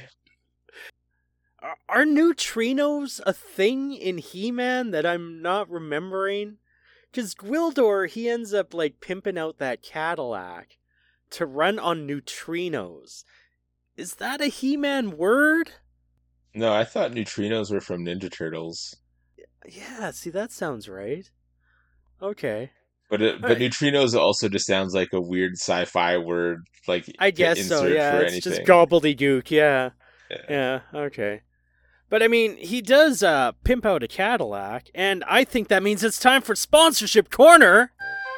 Are neutrinos a thing in He-Man that I'm not remembering? Because Gwildor, he ends up like pimping out that Cadillac to run on neutrinos. Is that a He-Man word? No, I thought neutrinos were from Ninja Turtles. Yeah, see, that sounds right. Okay. But neutrinos also just sounds like a weird sci-fi word like I to guess so, insert yeah. for It's just anything. gobbledygook, yeah. Yeah. Yeah, okay. But I mean, he does pimp out a Cadillac, and I think that means it's time for Sponsorship Corner!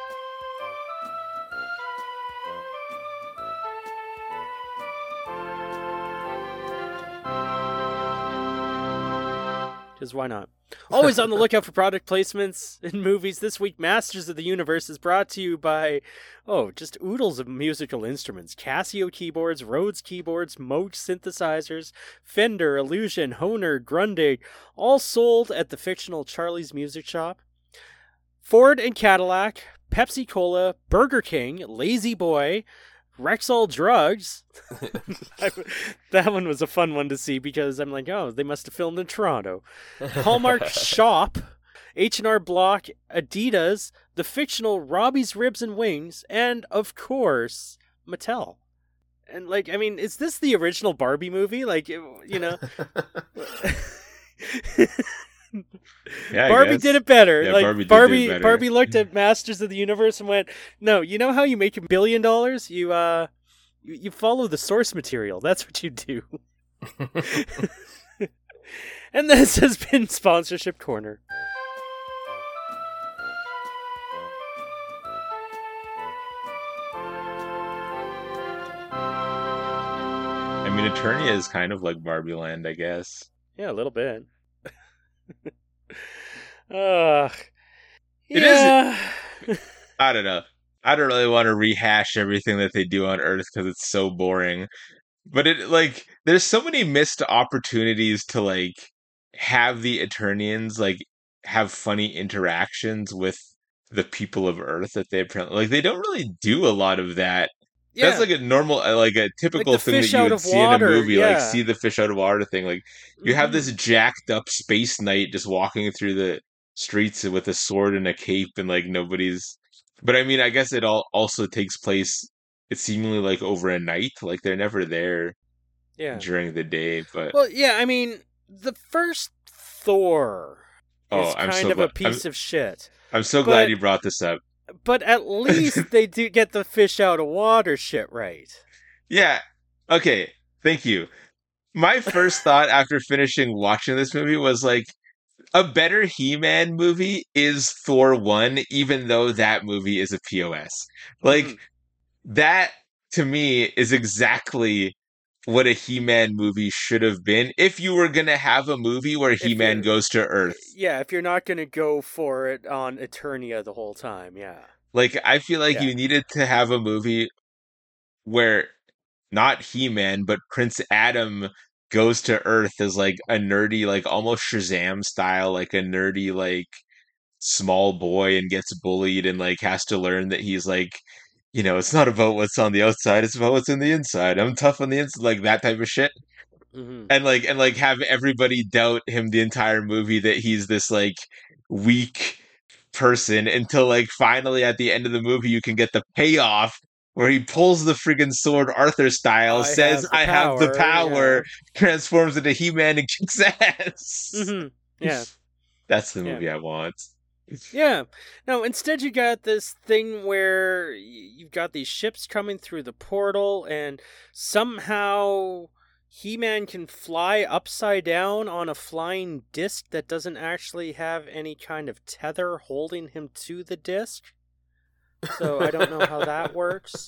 Because why not? Always on the lookout for product placements in movies. This week, Masters of the Universe is brought to you by, just oodles of musical instruments. Casio keyboards, Rhodes keyboards, Moog synthesizers, Fender, Illusion, Hohner, Grundig, all sold at the fictional Charlie's Music Shop. Ford and Cadillac, Pepsi Cola, Burger King, Lazy Boy, Rexall Drugs. That one was a fun one to see because I'm like, oh, they must have filmed in Toronto. Hallmark Shop, H&R Block, Adidas, the fictional Robbie's Ribs and Wings, and of course, Mattel. And like, I mean, is this the original Barbie movie? Like, you know, Yeah, I Barbie did guess. it better. Yeah, Like Barbie did do it better. Barbie looked at Masters of the Universe and went, "No, you know how you make $1 billion? You follow the source material. That's what you do." And this has been Sponsorship Corner. I mean, Eternia is kind of like Barbie Land, I guess. Yeah, a little bit. Ugh. It is. Yeah. I don't know. I don't really want to rehash everything that they do on Earth because it's so boring. But it like there's so many missed opportunities to like have the Eternians like have funny interactions with the people of Earth that they apparently like they don't really do a lot of that. That's Yeah. like a normal like a Like typical the thing that fish you out would of see in a water. movie, like Yeah. see the fish out of water thing. Like you have Mm-hmm. this jacked up space knight just walking through the streets with a sword and a cape and like nobody's but I mean I guess it all also takes place it's seemingly like over a night. Like they're never there Yeah. during the day, but Well, yeah, I mean, the first Thor oh, is kind of a piece of shit. I'm so glad But you brought this up. at least they do get the fish out of water shit right. Yeah. Okay. Thank you. My first thought after finishing watching this movie was like a better He-Man movie is Thor 1, even though that movie is a POS. Mm-hmm. Like that to me is exactly what a He-Man movie should have been if you were going to have a movie where If He-Man you're, goes to Earth. yeah, if you're not gonna go for it on Eternia the whole time, yeah, Like I feel like yeah, you needed to have a movie where not He-Man, but Prince Adam goes to Earth as like a nerdy, like almost Shazam style, like a nerdy, like small boy and gets bullied and like has to learn that he's like, it's not about what's on the outside, it's about what's in the inside. I'm tough on the inside, like that type of shit. Hmm. And have everybody doubt him the entire movie that he's this like weak person until like finally at the end of the movie you can get the payoff where he pulls the friggin' sword Arthur style, I says have the I have the power. power, Yeah. transforms into He-Man and kicks ass. Hmm. Yeah. That's the Yeah. movie I want. Yeah. No, instead you got this thing where you've got these ships coming through the portal, and somehow He-Man can fly upside down on a flying disc that doesn't actually have any kind of tether holding him to the disc. So I don't know how that works.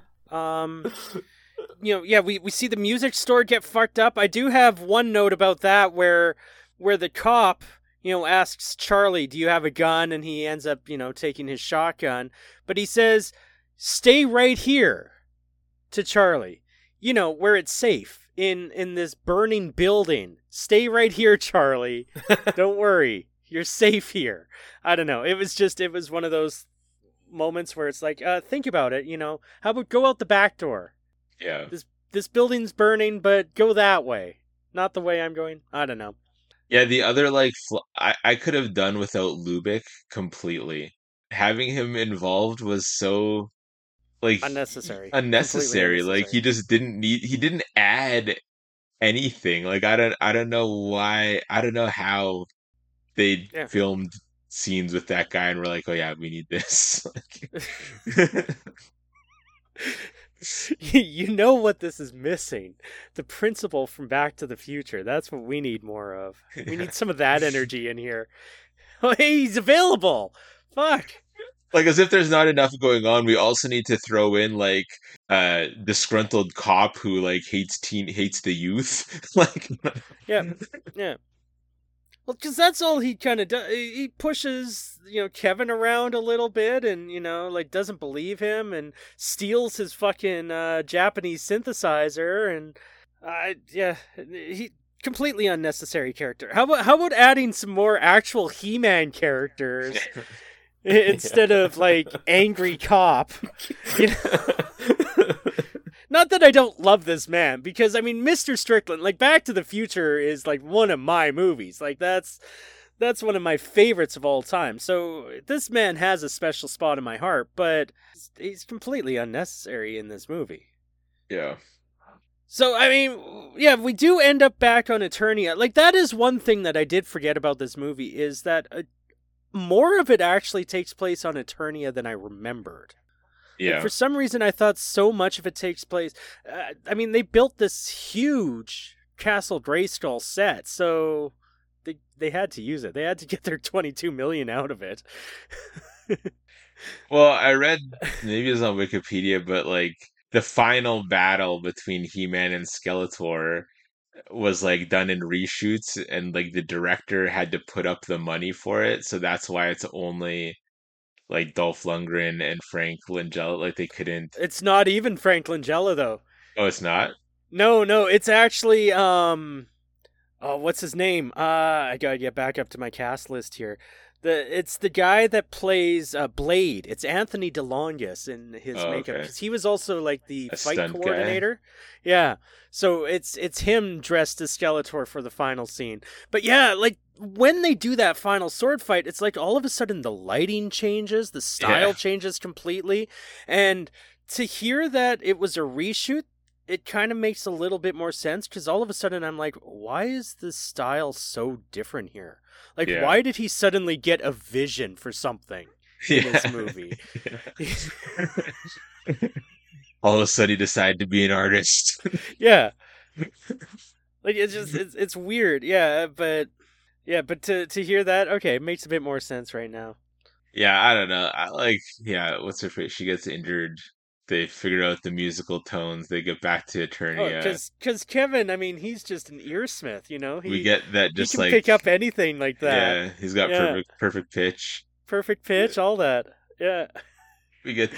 We see the music store get fucked up. I do have one note about that where the cop, asks Charlie, "Do you have a gun?" And he ends up, taking his shotgun. But he says, "Stay right here," to Charlie. Where it's safe in this burning building. Stay right here, Charlie. Don't worry. You're safe here. I don't know. It was one of those moments where it's like, think about it, how about go out the back door? Yeah. This building's burning, but go that way, not the way I'm going. I don't know. Yeah, the other like I could have done without Lubick completely. Having him involved was so like Unnecessary. Completely unnecessary. Like unnecessary. he didn't add anything. Like I don't know why, I don't know how they Yeah. filmed scenes with that guy and we're like, oh yeah, we need this. Like, You know what this is missing? The principal from Back to the Future. That's what we need more of. We yeah. need some of that energy in here. Oh, hey, he's available. Fuck. Like as if there's not enough going on, we also need to throw in like disgruntled cop who like hates the youth. Like Yeah. Yeah. Well, because that's all he kind of does. He pushes, Kevin around a little bit, and like doesn't believe him, and steals his fucking Japanese synthesizer, and yeah, he completely unnecessary character. How about adding some more actual He-Man characters instead of like angry cop? You know? Not that I don't love this man, because I mean, Mr. Strickland, like Back to the Future, is like one of my movies. Like that's one of my favorites of all time. So this man has a special spot in my heart, but he's completely unnecessary in this movie. Yeah. So I mean, yeah, we do end up back on Eternia. Like that is one thing that I did forget about this movie, is that more of it actually takes place on Eternia than I remembered. Yeah. Like, for some reason, I thought so much of it takes place. I mean, they built this huge Castle Grayskull set, so they had to use it. They had to get their $22 million out of it. Well, I read, maybe it's on Wikipedia, but like the final battle between He-Man and Skeletor was like done in reshoots and like the director had to put up the money for it, so that's why it's only like Dolph Lundgren and Frank Langella. Like they couldn't. It's not even Frank Langella, though. Oh, it's not. No, it's actually oh, what's his name? I gotta get back up to my cast list here. It's the guy that plays Blade. It's Anthony DeLongis in his Oh, makeup, okay. because he was also like the A fight stunt guy. coordinator. Yeah, so it's him dressed as Skeletor for the final scene. But yeah, like when they do that final sword fight, it's like all of a sudden the lighting changes, the style Yeah. changes completely, and to hear that it was a reshoot, it kind of makes a little bit more sense, because all of a sudden I'm like, why is the style so different here? Like, Yeah. why did he suddenly get a vision for something in this movie? All of a sudden, he decided to be an artist. Yeah. Like, it's weird. Yeah, but to hear that, okay, it makes a bit more sense right now. Yeah, I don't know. What's her face? She gets injured. They figure out the musical tones. They get back to Oh, Eternia. because Kevin, I mean, he's just an earsmith, We He get that he just can like, pick up anything like that. yeah, he's got Yeah. perfect pitch. Perfect pitch, all that. Yeah. We get that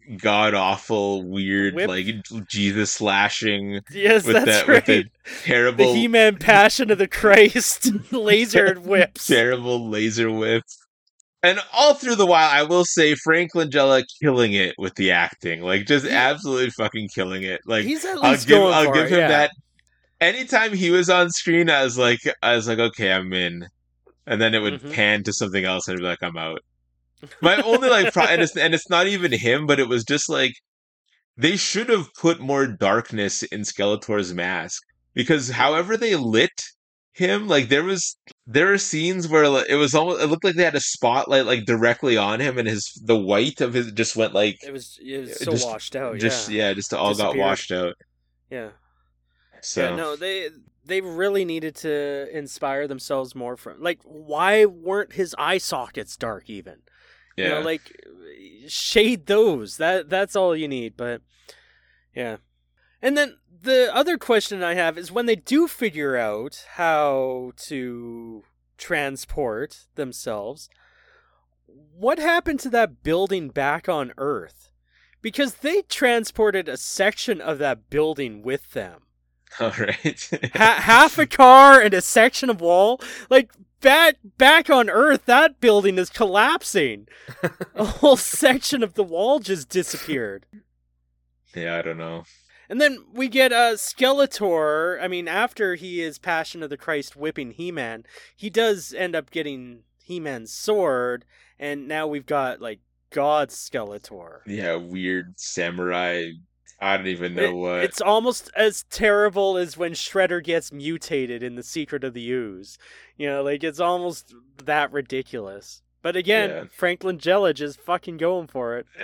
god awful weird Whip. like Jesus slashing Yes, with that's with right. the The terrible He-Man Passion of the Christ laser whips. terrible laser whip. And all through the while, I will say Frank Langella killing it with the acting, like just absolutely fucking killing it. Like He's at least going I'll for give it, him yeah. that. Anytime he was on screen, I was like, okay, I'm in. And then it would pan to something else, and I'd be like, I'm out. My only like, and it's not even him, but it was just like they should have put more darkness in Skeletor's mask because however they lit him, like there were scenes where like, it was almost it looked like they had a spotlight like directly on him, and the white of his just went like it was so washed out. Just all got washed out. Yeah. So yeah, no, they really needed to inspire themselves more from like why weren't his eye sockets dark even? Yeah. You know, like shade those. That's all you need, but yeah. And then the other question I have is when they do figure out how to transport themselves, what happened to that building back on Earth? Because they transported a section of that building with them. All right. Half a car and a section of wall. Like, back on Earth, that building is collapsing. A whole section of the wall just disappeared. Yeah, I don't know. And then we get Skeletor. I mean, after he is Passion of the Christ whipping He-Man, he does end up getting He-Man's sword, and now we've got, like, God Skeletor. Yeah, weird samurai. I don't even know what. It's almost as terrible as when Shredder gets mutated in The Secret of the Ooze. You know, like, it's almost that ridiculous. But again, Frank Langella just fucking going for it.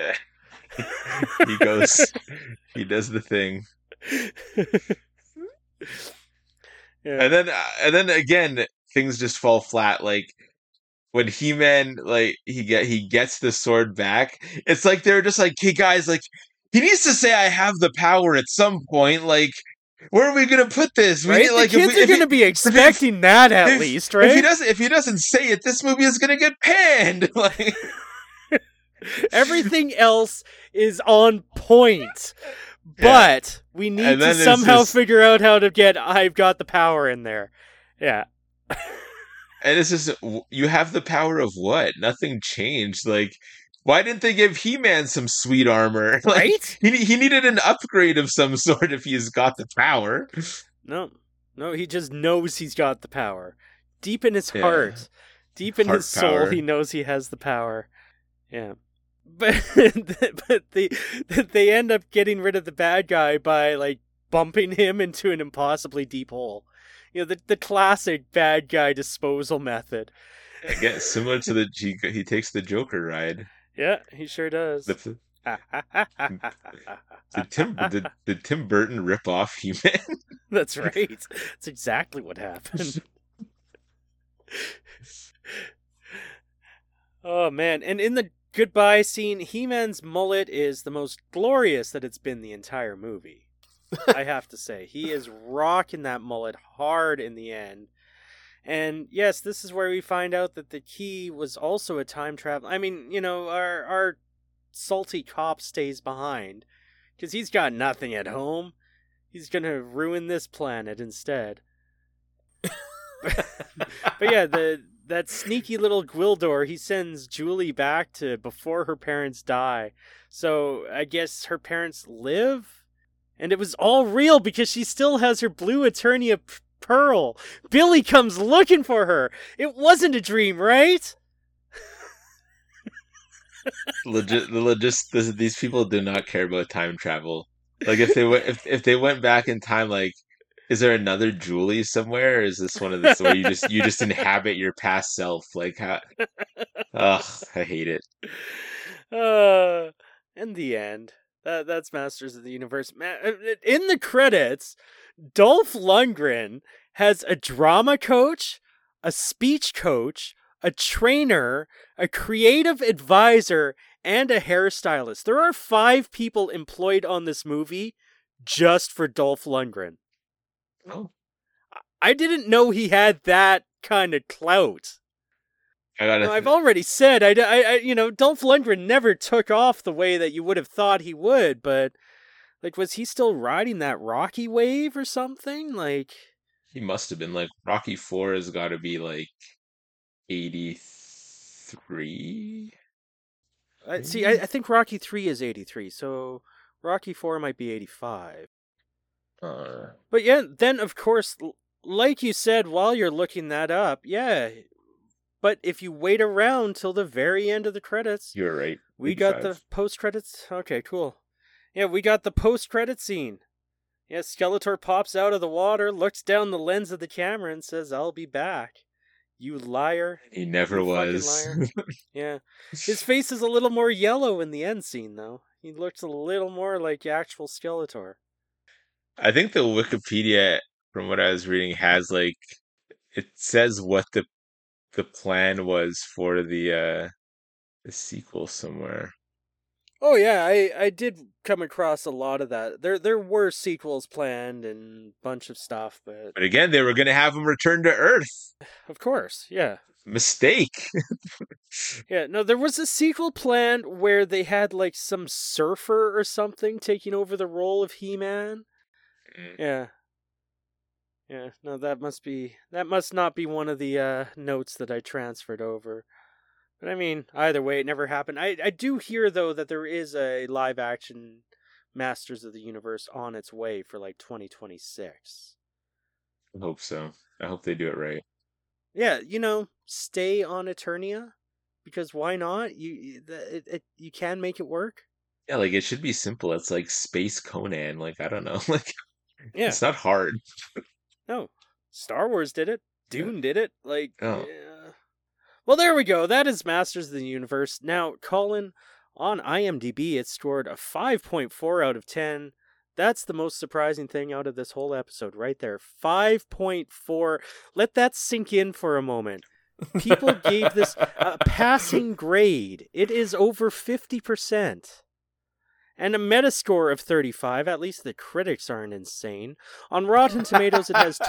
He does the thing. Yeah. And then again, things just fall flat. Like, when He-Man, like, he gets the sword back, it's like they're just like, hey guys, like, he needs to say I have the power at some point. Like, where are we gonna put this? Right? The kids are gonna be expecting that at least, right? If he doesn't say it, this movie is gonna get panned. Like, everything else is on point. But we need to somehow figure out how to get I've got the power in there. Yeah. And it's just, you have the power of what? Nothing changed. Like, why didn't they give He-Man some sweet armor? Like, right? He needed an upgrade of some sort if he's got the power. No, he just knows he's got the power. Deep in his heart. Deep in his soul, he knows he has the power. Yeah. But they end up getting rid of the bad guy by, like, bumping him into an impossibly deep hole. You know, the classic bad guy disposal method. Again, similar to he takes the Joker ride. Yeah, he sure does. Did Tim Burton rip off He-Man? That's right. That's exactly what happened. Oh, man. And in the goodbye scene, He-Man's mullet is the most glorious that it's been the entire movie. I have to say. He is rocking that mullet hard in the end. And yes, this is where we find out that the key was also a time travel. I mean, you know, our salty cop stays behind because he's got nothing at home. He's going to ruin this planet instead. But yeah, that sneaky little Gwildor, he sends Julie back to before her parents die. So I guess her parents live? And it was all real because she still has her blue Eternia pearl. Billy comes looking for her. It wasn't a dream, right? These people do not care about time travel. Like, if they went back in time, like, is there another Julie somewhere, or is this one of the where you just inhabit your past self? Like, how? Ugh, I hate it. In the end, that's Masters of the Universe. In the credits, Dolph Lundgren has a drama coach, a speech coach, a trainer, a creative advisor, and a hairstylist. There are 5 people employed on this movie just for Dolph Lundgren. Oh. I didn't know he had that kind of clout. I gotta. I've already said, Dolph Lundgren never took off the way that you would have thought he would, but like, was he still riding that Rocky wave or something? Like, He must have been like Rocky 4 has got to be like 83, see, maybe. I think Rocky 3 is 83, so Rocky 4 might be 85. Uh, But yeah, then of course, like you said while you're looking that up, yeah. But if you wait around till the very end of the credits, you're right. we got the 85. post credits. Okay, cool. Yeah, we got the post credit scene. Yeah, Skeletor pops out of the water, looks down the lens of the camera, and says, "I'll be back." You liar. He never You fucking was. liar. Yeah. His face is a little more yellow in the end scene, though. He looks a little more like actual Skeletor. I think the Wikipedia, from what I was reading, has like it says what the plan was for the sequel somewhere. Oh yeah, I did come across a lot of that. There were sequels planned and bunch of stuff, but But again, they were going to have him return to Earth. of course, yeah. Mistake. Yeah, no, there was a sequel planned where they had like some surfer or something taking over the role of He-Man. Yeah. Yeah, no, that must not be one of the notes that I transferred over. But I mean, either way, it never happened. I do hear though that there is a live action Masters of the Universe on its way for like 2026. I hope so. I hope they do it right. Yeah, stay on Eternia because why not? You can make it work. Yeah, like it should be simple. It's like Space Conan. Like I don't know. Like Yeah. it's not hard. No. Star Wars did it. Yeah. Dune did it. Like Oh, yeah. Well, there we go. That is Masters of the Universe. Now, Colin, on IMDb, it scored a 5.4 out of 10. That's the most surprising thing out of this whole episode, right there. 5.4. Let that sink in for a moment. People gave this a passing grade. It is over 50%. And a Metascore of 35, at least the critics aren't insane. On Rotten Tomatoes, it has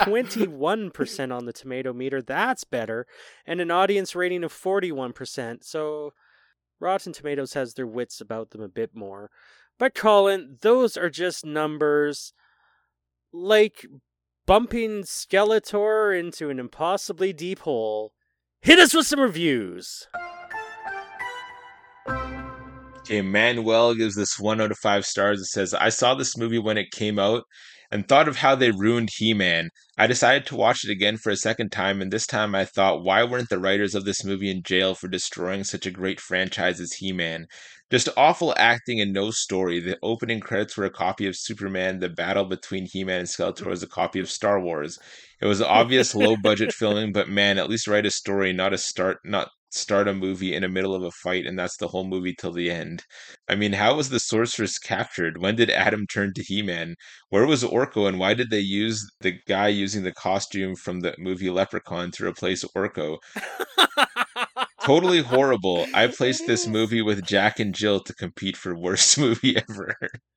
21% on the tomato meter. That's better. And an audience rating of 41%. So Rotten Tomatoes has their wits about them a bit more. But Colin, those are just numbers. Like bumping Skeletor into an impossibly deep hole. Hit us with some reviews. okay, Manuel gives this 1 out of 5 stars. It says, I saw this movie when it came out and thought of how they ruined He-Man. I decided to watch it again for a second time, and this time I thought, why weren't the writers of this movie in jail for destroying such a great franchise as He-Man? Just awful acting and no story. The opening credits were a copy of Superman. The battle between He-Man and Skeletor was a copy of Star Wars. It was obvious low-budget filming, but man, at least write a story, not start a movie in the middle of a fight, and that's the whole movie till the end. I mean, how was the sorceress captured? When did Adam turn to He-Man? Where was Orko, and why did they use the guy using the costume from the movie Leprechaun to replace Orko? Totally horrible. I It placed this is. movie with Jack and Jill to compete for worst movie ever.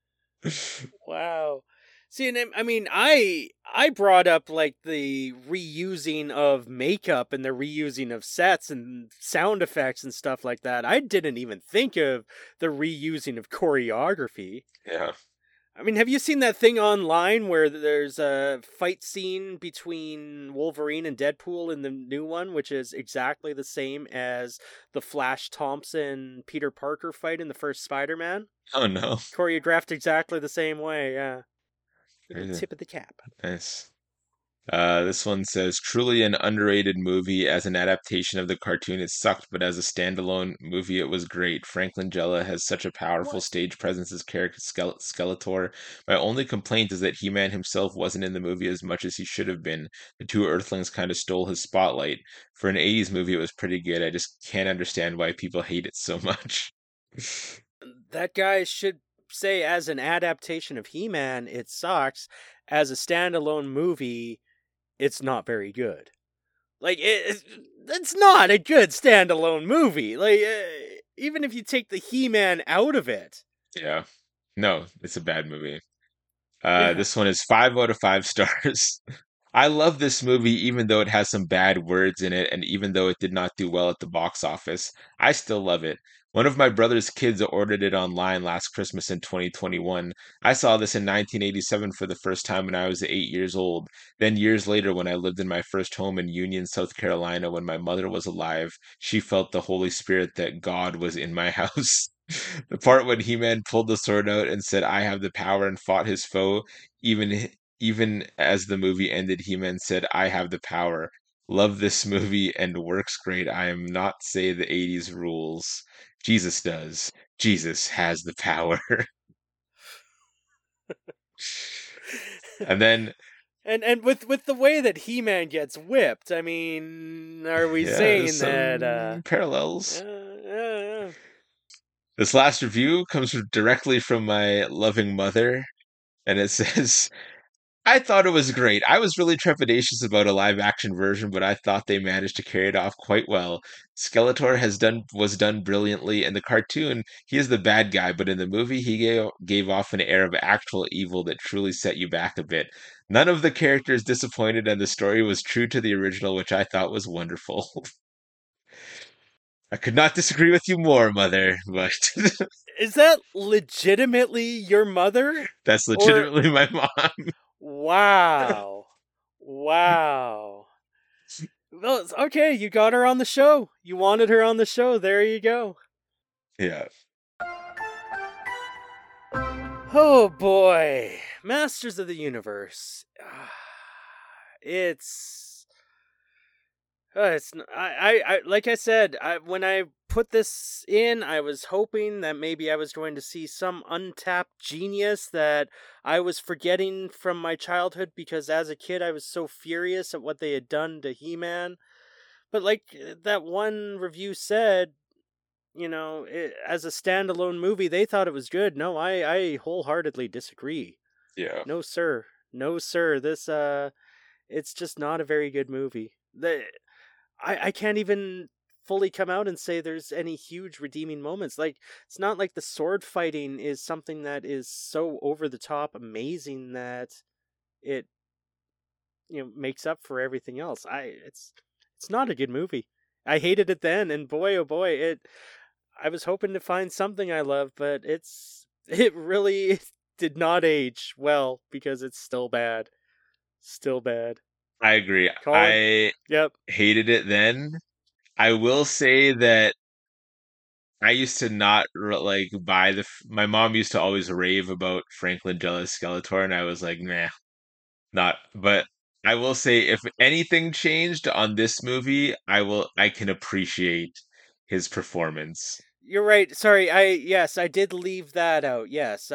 Wow. See, and I mean, I brought up like the reusing of makeup and the reusing of sets and sound effects and stuff like that. I didn't even think of the reusing of choreography. Yeah. I mean, have you seen that thing online where there's a fight scene between Wolverine and Deadpool in the new one, which is exactly the same as the Flash Thompson Peter Parker fight in the first Spider-Man? Oh no. Choreographed exactly the same way, yeah. With the Crazy. tip of the cap. Nice. This one says, truly an underrated movie. As an adaptation of the cartoon, it sucked, but as a standalone movie, it was great. Franklin Jella has such a powerful What? stage presence as character Skeletor. My only complaint is that He-Man himself wasn't in the movie as much as he should have been. The two Earthlings kind of stole his spotlight. For an 80s movie, it was pretty good. I just can't understand why people hate it so much. That guy should say, as an adaptation of He-Man, it sucks. As a standalone movie, it's not very good. Like, it's not a good standalone movie. Like, even if you take the He-Man out of it. Yeah. No, it's a bad movie. Yeah. This one is 5 out of 5 stars. I love this movie even though it has some bad words in it, and even though it did not do well at the box office. I still love it. One of my brother's kids ordered it online last Christmas in 2021. I saw this in 1987 for the first time when I was 8 years old. Then, years later, when I lived in my first home in Union, South Carolina, when my mother was alive, she felt the Holy Spirit that God was in my house. The part when He-Man pulled the sword out and said, I have the power, and fought his foe, even even as the movie ended, He-Man said, I have the power. Love this movie and works great. I am not say the 80s rules. Jesus does. Jesus has the power. And then, And with the way that He-Man gets whipped, I mean, are we yeah, saying there's that some parallels. yeah. This last review comes directly from my loving mother, and it says, I thought it was great. I was really trepidatious about a live action version, but I thought they managed to carry it off quite well. Skeletor was done brilliantly. In the cartoon, he is the bad guy, but in the movie, he gave off an air of actual evil that truly set you back a bit. None of the characters disappointed, and the story was true to the original, which I thought was wonderful. I could not disagree with you more, Mother, but Is that legitimately your mother? that's Or legitimately my mom. wow. Wow. Well, okay, you got her on the show. You wanted her on the show. There you go. Yeah. Oh boy. Masters of the Universe. It's like I said, when I put this in, I was hoping that maybe I was going to see some untapped genius that I was forgetting from my childhood, because as a kid I was so furious at what they had done to He-Man. But like that one review said, as a standalone movie, they thought it was good. No, I wholeheartedly disagree. Yeah. No, sir. No, sir. This, it's just not a very good movie. I can't even fully come out and say there's any huge redeeming moments. Like, it's not like the sword fighting is something that is so over the top amazing that it, makes up for everything else. It's not a good movie. I hated it then, and boy, oh boy, I was hoping to find something I love, but it really did not age well, because it's still bad. Still bad. I agree. Colin? I Yep. hated it then. I will say that I used to not like buy my mom used to always rave about Frank Langella's Skeletor, and I was like, nah, not. But I will say, if anything changed on this movie, I can appreciate his performance. You're right. Sorry. Yes, I did leave that out. Yes,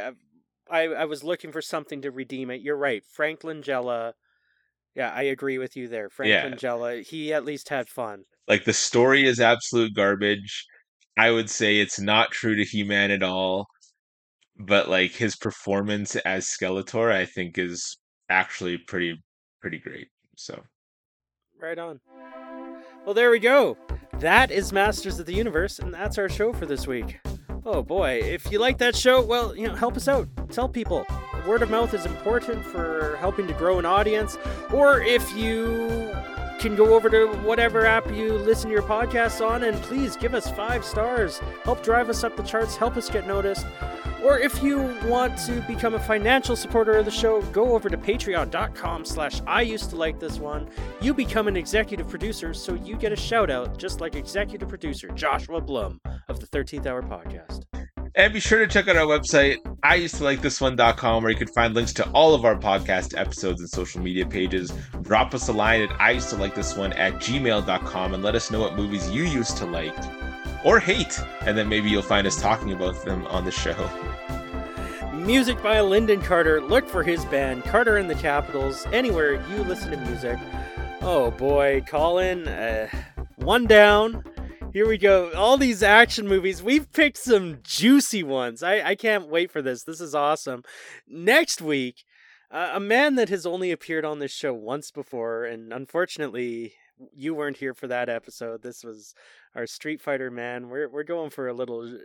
I was looking for something to redeem it. You're right. Frank Langella. Yeah, I agree with you there. Frank Yeah, Langella. He at least had fun. like the story is absolute garbage. I would say it's not true to He-Man at all, but like his performance as Skeletor, I think is actually pretty great. So Right on. Well, there we go. That is Masters of the Universe, and that's our show for this week. Oh boy, if you like that show, well, help us out. Tell people. Word of mouth is important for helping to grow an audience. Or if you can go over to whatever app you listen to your podcasts on and please give us 5 stars. Help drive us up the charts, help us get noticed. Or if you want to become a financial supporter of the show, go over to patreon.com/I used to like this one. You become an executive producer, so you get a shout out just like executive producer Joshua Blum of the 13th Hour Podcast. and be sure to check out our website, iused2likethisone.com, where you can find links to all of our podcast episodes and social media pages. Drop us a line at iused2likethisone@gmail.com and let us know what movies you used to like or hate, and then maybe you'll find us talking about them on the show. Music by Lyndon Carter. Look for his band, Carter and the Capitals, anywhere you listen to music. Oh boy, Colin, one down. Here we go. All these action movies. We've picked some juicy ones. I can't wait for this. This is awesome. Next week, a man that has only appeared on this show once before, and unfortunately, you weren't here for that episode. This was our Street Fighter man. We're going for a little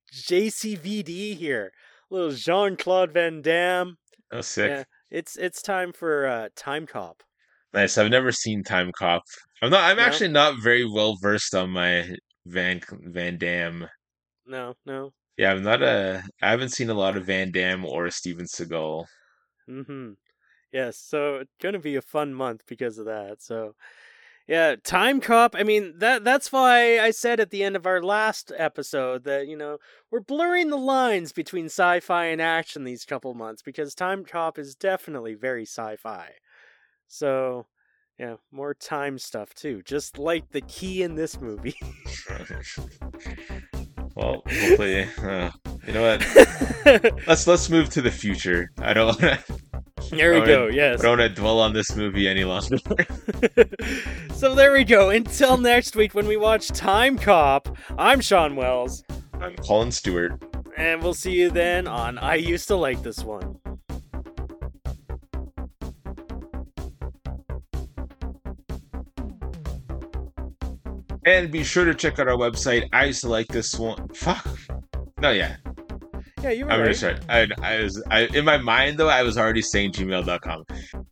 JCVD here. A little Jean-Claude Van Damme. Oh, sick. Yeah, it's time for Time Cop. Nice. I've never seen Time Cop. I'm No, actually not very well versed on my Van Damme. no. Yeah, I haven't seen a lot of Van Damme or Steven Seagal. Mm-hmm. Yes, so it's gonna be a fun month because of that. So yeah, Time Cop. I mean that's why I said at the end of our last episode that we're blurring the lines between sci-fi and action these couple months because Time Cop is definitely very sci-fi. So yeah, more time stuff too, just like the key in this movie. Well, hopefully, you know what? Let's move to the future. There we go. Yes. I don't want to dwell on this movie any longer. So there we go. Until next week when we watch Time Cop, I'm Sean Wells. I'm Colin Stewart. And we'll see you then on I Used to Like This One. And be sure to check out our website. I used to like this one. Fuck. No, yeah. Yeah, you were I'm right. really sorry. In my mind, though, I was already saying gmail.com.